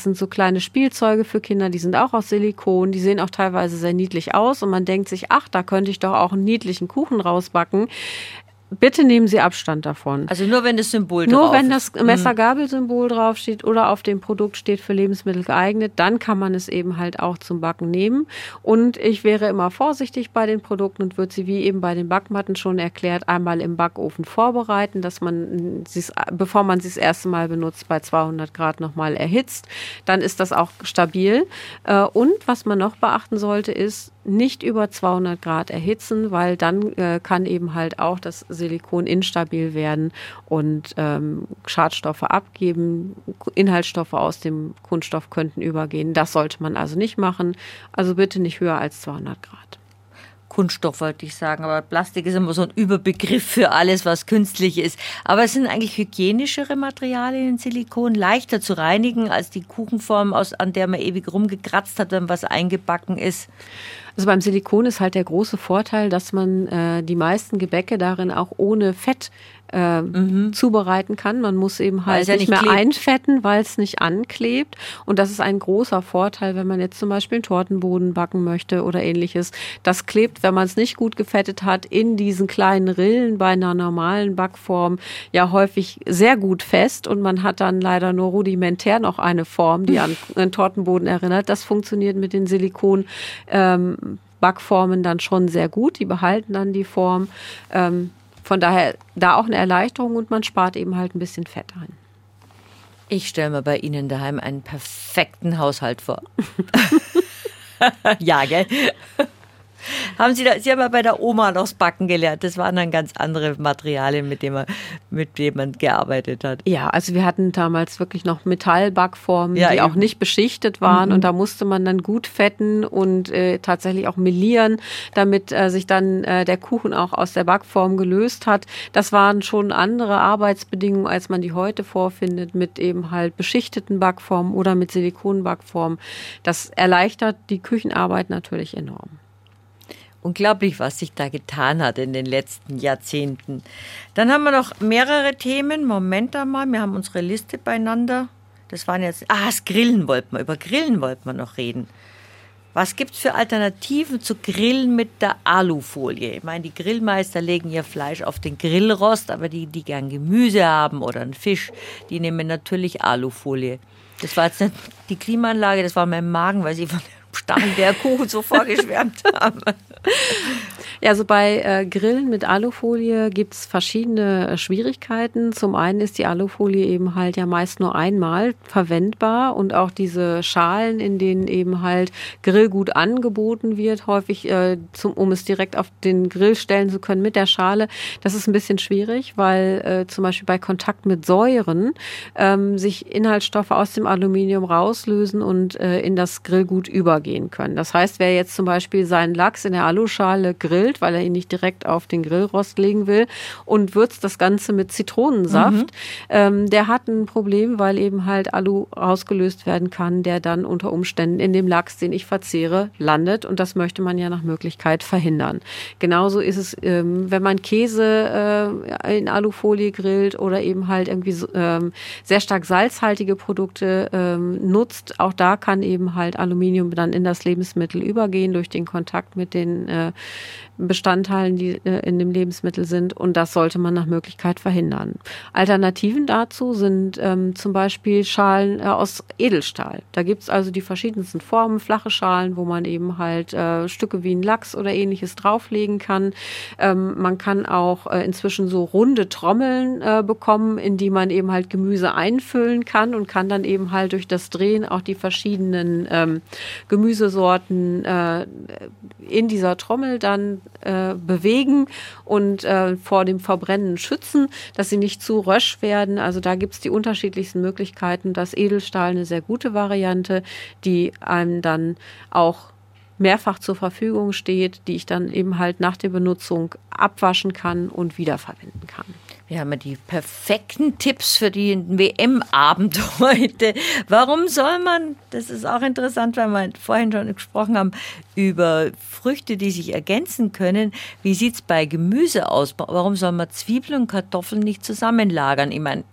sind so kleine Spielzeuge für Kinder, die sind auch aus Silikon, die sehen auch teilweise sehr niedlich aus und man denkt sich, ach, da könnte ich doch auch einen niedlichen Kuchen rausbacken. Bitte nehmen Sie Abstand davon. Also nur wenn das Symbol drauf ist. Nur wenn das Messer-Gabel-Symbol draufsteht oder auf dem Produkt steht für Lebensmittel geeignet, dann kann man es eben halt auch zum Backen nehmen. Und ich wäre immer vorsichtig bei den Produkten und würde sie, wie eben bei den Backmatten schon erklärt, einmal im Backofen vorbereiten, dass man sie, bevor man sie das erste Mal benutzt, bei zweihundert Grad nochmal erhitzt. Dann ist das auch stabil. Und was man noch beachten sollte, ist, nicht über zweihundert Grad erhitzen, weil dann äh, kann eben halt auch das Silikon instabil werden und ähm, Schadstoffe abgeben. Inhaltsstoffe aus dem Kunststoff könnten übergehen. Das sollte man also nicht machen. Also bitte nicht höher als zweihundert Grad. Kunststoff wollte ich sagen, aber Plastik ist immer so ein Überbegriff für alles, was künstlich ist. Aber es sind eigentlich hygienischere Materialien in Silikon, leichter zu reinigen als die Kuchenform, aus, an der man ewig rumgekratzt hat, wenn was eingebacken ist. Also beim Silikon ist halt der große Vorteil, dass man äh, die meisten Gebäcke darin auch ohne Fett äh, mhm. zubereiten kann. Man muss eben halt ja nicht, nicht mehr klebt. einfetten, weil es nicht anklebt. Und das ist ein großer Vorteil, wenn man jetzt zum Beispiel einen Tortenboden backen möchte oder ähnliches. Das klebt, wenn man es nicht gut gefettet hat, in diesen kleinen Rillen bei einer normalen Backform ja häufig sehr gut fest. Und man hat dann leider nur rudimentär noch eine Form, die an einen Tortenboden erinnert. Das funktioniert mit den Silikon ähm, Backformen dann schon sehr gut. Die behalten dann die Form. Ähm, von daher da auch eine Erleichterung und man spart eben halt ein bisschen Fett ein. Ich stelle mir bei Ihnen daheim einen perfekten Haushalt vor. Ja, gell? Haben Sie, da, Sie haben ja bei der Oma noch das Backen gelernt. Das waren dann ganz andere Materialien, mit denen man, mit denen man gearbeitet hat. Ja, also wir hatten damals wirklich noch Metallbackformen, ja, die eben auch nicht beschichtet waren. Mhm. Und da musste man dann gut fetten und äh, tatsächlich auch melieren, damit äh, sich dann äh, der Kuchen auch aus der Backform gelöst hat. Das waren schon andere Arbeitsbedingungen, als man die heute vorfindet, mit eben halt beschichteten Backformen oder mit Silikonbackformen. Das erleichtert die Küchenarbeit natürlich enorm. Unglaublich, was sich da getan hat in den letzten Jahrzehnten. Dann haben wir noch mehrere Themen. Moment einmal, wir haben unsere Liste beieinander. Das waren jetzt, ah, das Grillen wollten wir, über Grillen wollten wir noch reden. Was gibt es für Alternativen zu Grillen mit der Alufolie? Ich meine, die Grillmeister legen ihr Fleisch auf den Grillrost, aber die, die gern Gemüse haben oder einen Fisch, die nehmen natürlich Alufolie. Das war jetzt nicht die Klimaanlage, das war mein Magen, weil sie von Stachelbeerkuchen so vorgeschwärmt haben. Ja, also bei äh, Grillen mit Alufolie gibt es verschiedene äh, Schwierigkeiten. Zum einen ist die Alufolie eben halt ja meist nur einmal verwendbar und auch diese Schalen, in denen eben halt Grillgut angeboten wird, häufig äh, zum, um es direkt auf den Grill stellen zu können mit der Schale, das ist ein bisschen schwierig, weil äh, zum Beispiel bei Kontakt mit Säuren ähm, sich Inhaltsstoffe aus dem Aluminium rauslösen und äh, in das Grillgut übergehen können. Das heißt, wer jetzt zum Beispiel seinen Lachs in der Aluschale grillt, weil er ihn nicht direkt auf den Grillrost legen will und würzt das Ganze mit Zitronensaft. Mhm. Ähm, der hat ein Problem, weil eben halt Alu rausgelöst werden kann, der dann unter Umständen in dem Lachs, den ich verzehre, landet und das möchte man ja nach Möglichkeit verhindern. Genauso ist es, ähm, wenn man Käse äh, in Alufolie grillt oder eben halt irgendwie so, ähm, sehr stark salzhaltige Produkte ähm, nutzt. Auch da kann eben halt Aluminium dann in das Lebensmittel übergehen durch den Kontakt mit den äh, Bestandteilen, die äh, in dem Lebensmittel sind und das sollte man nach Möglichkeit verhindern. Alternativen dazu sind ähm, zum Beispiel Schalen äh, aus Edelstahl. Da gibt es also die verschiedensten Formen, flache Schalen, wo man eben halt äh, Stücke wie ein Lachs oder ähnliches drauflegen kann. Ähm, man kann auch äh, inzwischen so runde Trommeln äh, bekommen, in die man eben halt Gemüse einfüllen kann und kann dann eben halt durch das Drehen auch die verschiedenen ähm, Gemüsesorten äh, in dieser Trommel dann äh, bewegen und äh, vor dem Verbrennen schützen, dass sie nicht zu rösch werden. Also da gibt es die unterschiedlichsten Möglichkeiten. Das Edelstahl eine sehr gute Variante, die einem dann auch mehrfach zur Verfügung steht, die ich dann eben halt nach der Benutzung abwaschen kann und wiederverwenden kann. Wir haben ja die perfekten Tipps für den W M-Abend heute. Warum soll man, das ist auch interessant, weil wir vorhin schon gesprochen haben, über Früchte, die sich ergänzen können. Wie sieht es bei Gemüse aus? Warum soll man Zwiebeln und Kartoffeln nicht zusammenlagern? Ich meine,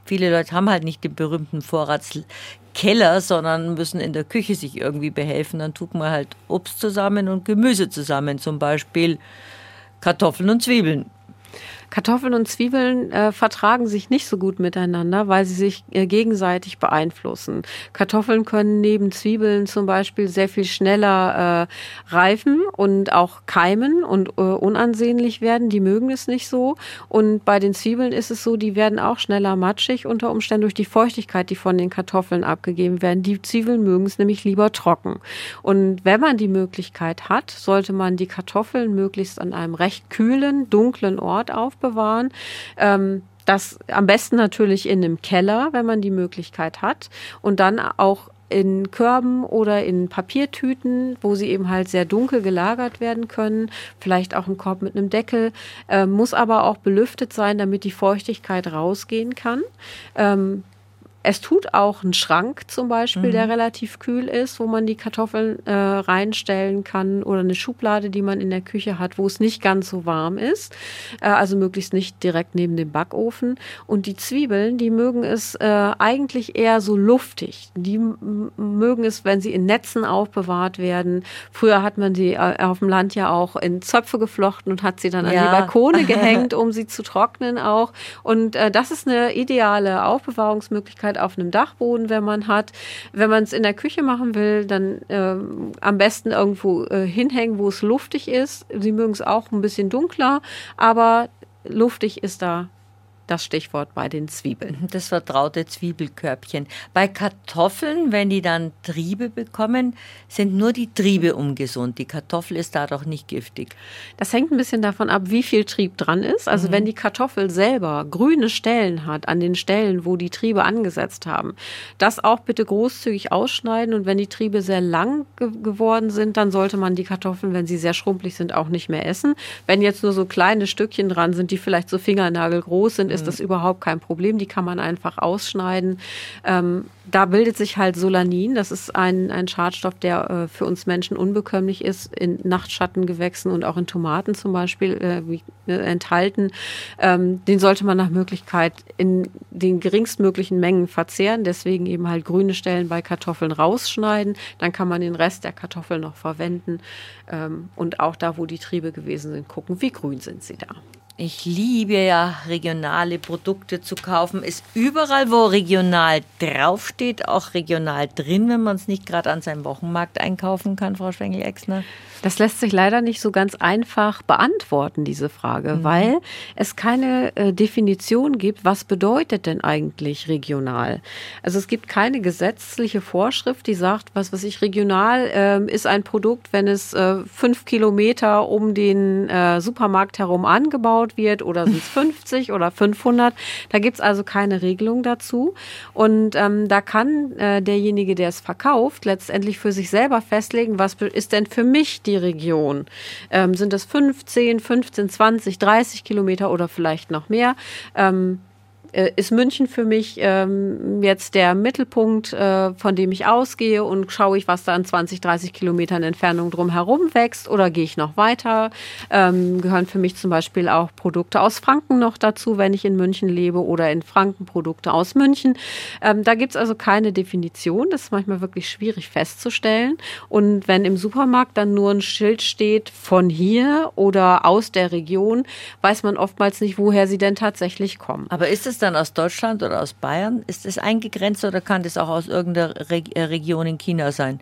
viele Leute haben halt nicht den berühmten Vorratskeller, sondern müssen in der Küche sich irgendwie behelfen. Dann tut man halt Obst zusammen und Gemüse zusammen, zum Beispiel Kartoffeln und Zwiebeln. Kartoffeln und Zwiebeln äh, vertragen sich nicht so gut miteinander, weil sie sich äh, gegenseitig beeinflussen. Kartoffeln können neben Zwiebeln zum Beispiel sehr viel schneller äh, reifen und auch keimen und äh, unansehnlich werden. Die mögen es nicht so. Und bei den Zwiebeln ist es so, die werden auch schneller matschig, unter Umständen durch die Feuchtigkeit, die von den Kartoffeln abgegeben werden. Die Zwiebeln mögen es nämlich lieber trocken. Und wenn man die Möglichkeit hat, sollte man die Kartoffeln möglichst an einem recht kühlen, dunklen Ort aufbewahren. bewahren. Ähm, das am besten natürlich in einem Keller, wenn man die Möglichkeit hat. Und dann auch in Körben oder in Papiertüten, wo sie eben halt sehr dunkel gelagert werden können. Vielleicht auch ein Korb mit einem Deckel. Äh, muss aber auch belüftet sein, damit die Feuchtigkeit rausgehen kann. Ähm, Es tut auch ein Schrank zum Beispiel, mhm. der relativ kühl ist, wo man die Kartoffeln äh, reinstellen kann, oder eine Schublade, die man in der Küche hat, wo es nicht ganz so warm ist. Äh, also möglichst nicht direkt neben dem Backofen. Und die Zwiebeln, die mögen es äh, eigentlich eher so luftig. Die m- mögen es, wenn sie in Netzen aufbewahrt werden. Früher hat man die äh, auf dem Land ja auch in Zöpfe geflochten und hat sie dann ja. an die Balkone gehängt, um sie zu trocknen auch. Und äh, das ist eine ideale Aufbewahrungsmöglichkeit auf einem Dachboden, wenn man hat. Wenn man es in der Küche machen will, dann ähm, am besten irgendwo äh, hinhängen, wo es luftig ist. Sie mögen es auch ein bisschen dunkler, aber luftig ist da das Stichwort bei den Zwiebeln. Das vertraute Zwiebelkörbchen. Bei Kartoffeln, wenn die dann Triebe bekommen, sind nur die Triebe ungesund. Die Kartoffel ist da doch nicht giftig. Das hängt ein bisschen davon ab, wie viel Trieb dran ist. Also mhm. wenn die Kartoffel selber grüne Stellen hat, an den Stellen, wo die Triebe angesetzt haben, das auch bitte großzügig ausschneiden. Und wenn die Triebe sehr lang ge- geworden sind, dann sollte man die Kartoffeln, wenn sie sehr schrumpelig sind, auch nicht mehr essen. Wenn jetzt nur so kleine Stückchen dran sind, die vielleicht so fingernagelgroß sind, ist das überhaupt kein Problem. Die kann man einfach ausschneiden. Ähm, da bildet sich halt Solanin. Das ist ein, ein Schadstoff, der äh, für uns Menschen unbekömmlich ist, in Nachtschattengewächsen und auch in Tomaten zum Beispiel äh, wie, äh, enthalten. Ähm, den sollte man nach Möglichkeit in den geringstmöglichen Mengen verzehren. Deswegen eben halt grüne Stellen bei Kartoffeln rausschneiden. Dann kann man den Rest der Kartoffel noch verwenden. Ähm, und auch da, wo die Triebe gewesen sind, gucken, wie grün sind sie da. Ich liebe ja, regionale Produkte zu kaufen. Ist überall, wo regional draufsteht, auch regional drin, wenn man es nicht gerade an seinem Wochenmarkt einkaufen kann, Frau Schwengel-Exner? Das lässt sich leider nicht so ganz einfach beantworten, diese Frage, mhm. weil es keine äh, Definition gibt, was bedeutet denn eigentlich regional? Also es gibt keine gesetzliche Vorschrift, die sagt, was weiß ich, regional äh, ist ein Produkt, wenn es äh, fünf Kilometer um den äh, Supermarkt herum angebaut wird, oder sind es fünfzig oder fünfhundert. Da gibt es also keine Regelung dazu. Und ähm, da kann äh, derjenige, der es verkauft, letztendlich für sich selber festlegen, was ist denn für mich die Region? Ähm, sind es fünfzehn, fünfzehn, zwanzig, dreißig Kilometer oder vielleicht noch mehr? Ähm, äh, ist München für mich ähm, jetzt der Mittelpunkt, äh, von dem ich ausgehe, und schaue ich, was da an zwanzig, dreißig Kilometern Entfernung drumherum wächst, oder gehe ich noch weiter? Ähm, gehören für mich zum Beispiel auch Produkte aus Franken noch dazu, wenn ich in München lebe, oder in Franken Produkte aus München. Ähm, da gibt es also keine Definition. Das ist manchmal wirklich schwierig festzustellen. Und wenn im Supermarkt dann nur ein Schild steht von hier oder aus der Region, weiß man oftmals nicht, woher sie denn tatsächlich kommen. Aber ist es dann aus Deutschland oder aus Bayern? Ist es eingegrenzt oder kann das auch aus irgendeiner Reg- Region in China sein?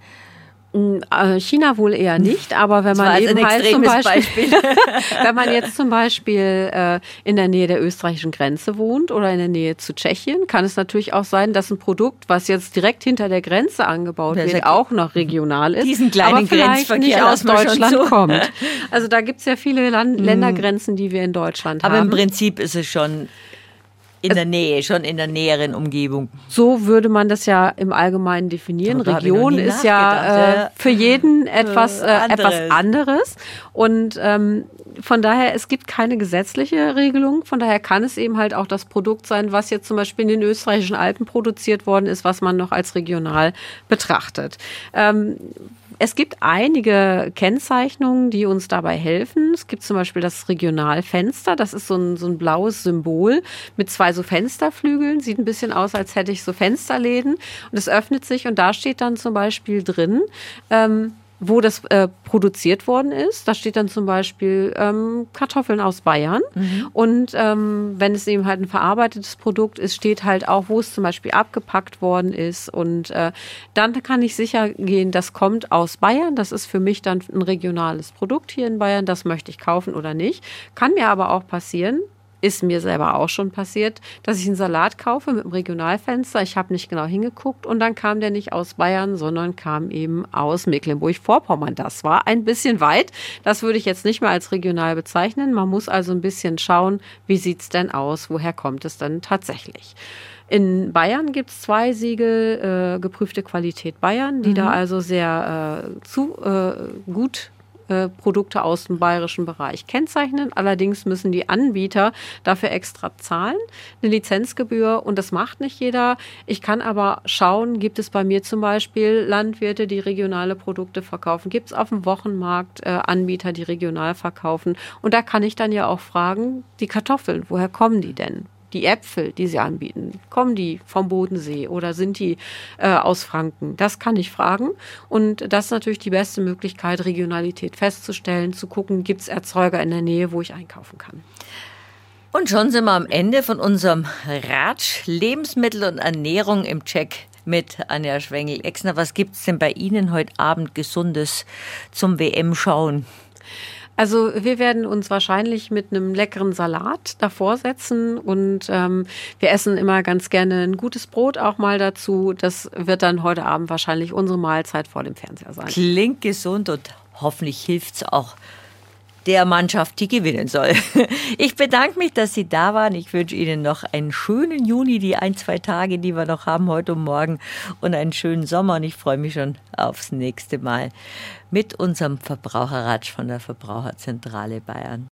China wohl eher nicht, aber wenn man eben halt zum Beispiel, Beispiel. wenn man jetzt zum Beispiel äh, in der Nähe der österreichischen Grenze wohnt oder in der Nähe zu Tschechien, kann es natürlich auch sein, dass ein Produkt, was jetzt direkt hinter der Grenze angebaut wird, ja auch noch regional ist, diesen kleinen aber vielleicht nicht aus Deutschland so. kommt. Also da gibt es ja viele Land- Ländergrenzen, die wir in Deutschland aber haben. Aber im Prinzip ist es schon in der Nähe, schon in der näheren Umgebung. So würde man das ja im Allgemeinen definieren. Region ist ja äh, für jeden etwas, äh, anderes. etwas anderes. Und ähm, von daher, es gibt keine gesetzliche Regelung. Von daher kann es eben halt auch das Produkt sein, was jetzt zum Beispiel in den österreichischen Alpen produziert worden ist, was man noch als regional betrachtet. Ähm, Es gibt einige Kennzeichnungen, die uns dabei helfen. Es gibt zum Beispiel das Regionalfenster. Das ist so ein, so ein blaues Symbol mit zwei so Fensterflügeln. Sieht ein bisschen aus, als hätte ich so Fensterläden. Und es öffnet sich und da steht dann zum Beispiel drin, ähm, wo das äh, produziert worden ist. Da steht dann zum Beispiel ähm, Kartoffeln aus Bayern. Mhm. Und ähm, wenn es eben halt ein verarbeitetes Produkt ist, steht halt auch, wo es zum Beispiel abgepackt worden ist. Und äh, dann kann ich sicher gehen, das kommt aus Bayern. Das ist für mich dann ein regionales Produkt hier in Bayern. Das möchte ich kaufen oder nicht. Kann mir aber auch passieren, ist mir selber auch schon passiert, dass ich einen Salat kaufe mit einem Regionalfenster. Ich habe nicht genau hingeguckt und dann kam der nicht aus Bayern, sondern kam eben aus Mecklenburg-Vorpommern. Das war ein bisschen weit. Das würde ich jetzt nicht mehr als regional bezeichnen. Man muss also ein bisschen schauen, wie sieht es denn aus? Woher kommt es denn tatsächlich? In Bayern gibt es zwei Siegel, äh, geprüfte Qualität Bayern, die mhm. da also sehr äh, zu äh, gut Produkte aus dem bayerischen Bereich kennzeichnen. Allerdings müssen die Anbieter dafür extra zahlen, eine Lizenzgebühr, und das macht nicht jeder. Ich kann aber schauen, gibt es bei mir zum Beispiel Landwirte, die regionale Produkte verkaufen? Gibt es auf dem Wochenmarkt äh, Anbieter, die regional verkaufen? Und da kann ich dann ja auch fragen, die Kartoffeln, woher kommen die denn? Die Äpfel, die sie anbieten, kommen die vom Bodensee oder sind die äh, aus Franken? Das kann ich fragen. Und das ist natürlich die beste Möglichkeit, Regionalität festzustellen, zu gucken, gibt es Erzeuger in der Nähe, wo ich einkaufen kann. Und schon sind wir am Ende von unserem Ratsch Lebensmittel und Ernährung im Check mit Anja Schwengel-Exner. Was gibt es denn bei Ihnen heute Abend Gesundes zum W M-Schauen? Also wir werden uns wahrscheinlich mit einem leckeren Salat davor setzen und ähm, wir essen immer ganz gerne ein gutes Brot auch mal dazu. Das wird dann heute Abend wahrscheinlich unsere Mahlzeit vor dem Fernseher sein. Klingt gesund und hoffentlich hilft's auch der Mannschaft, die gewinnen soll. Ich bedanke mich, dass Sie da waren. Ich wünsche Ihnen noch einen schönen Juni, die ein, zwei Tage, die wir noch haben heute und morgen, und einen schönen Sommer. Und ich freue mich schon aufs nächste Mal mit unserem Verbraucherratsch von der Verbraucherzentrale Bayern.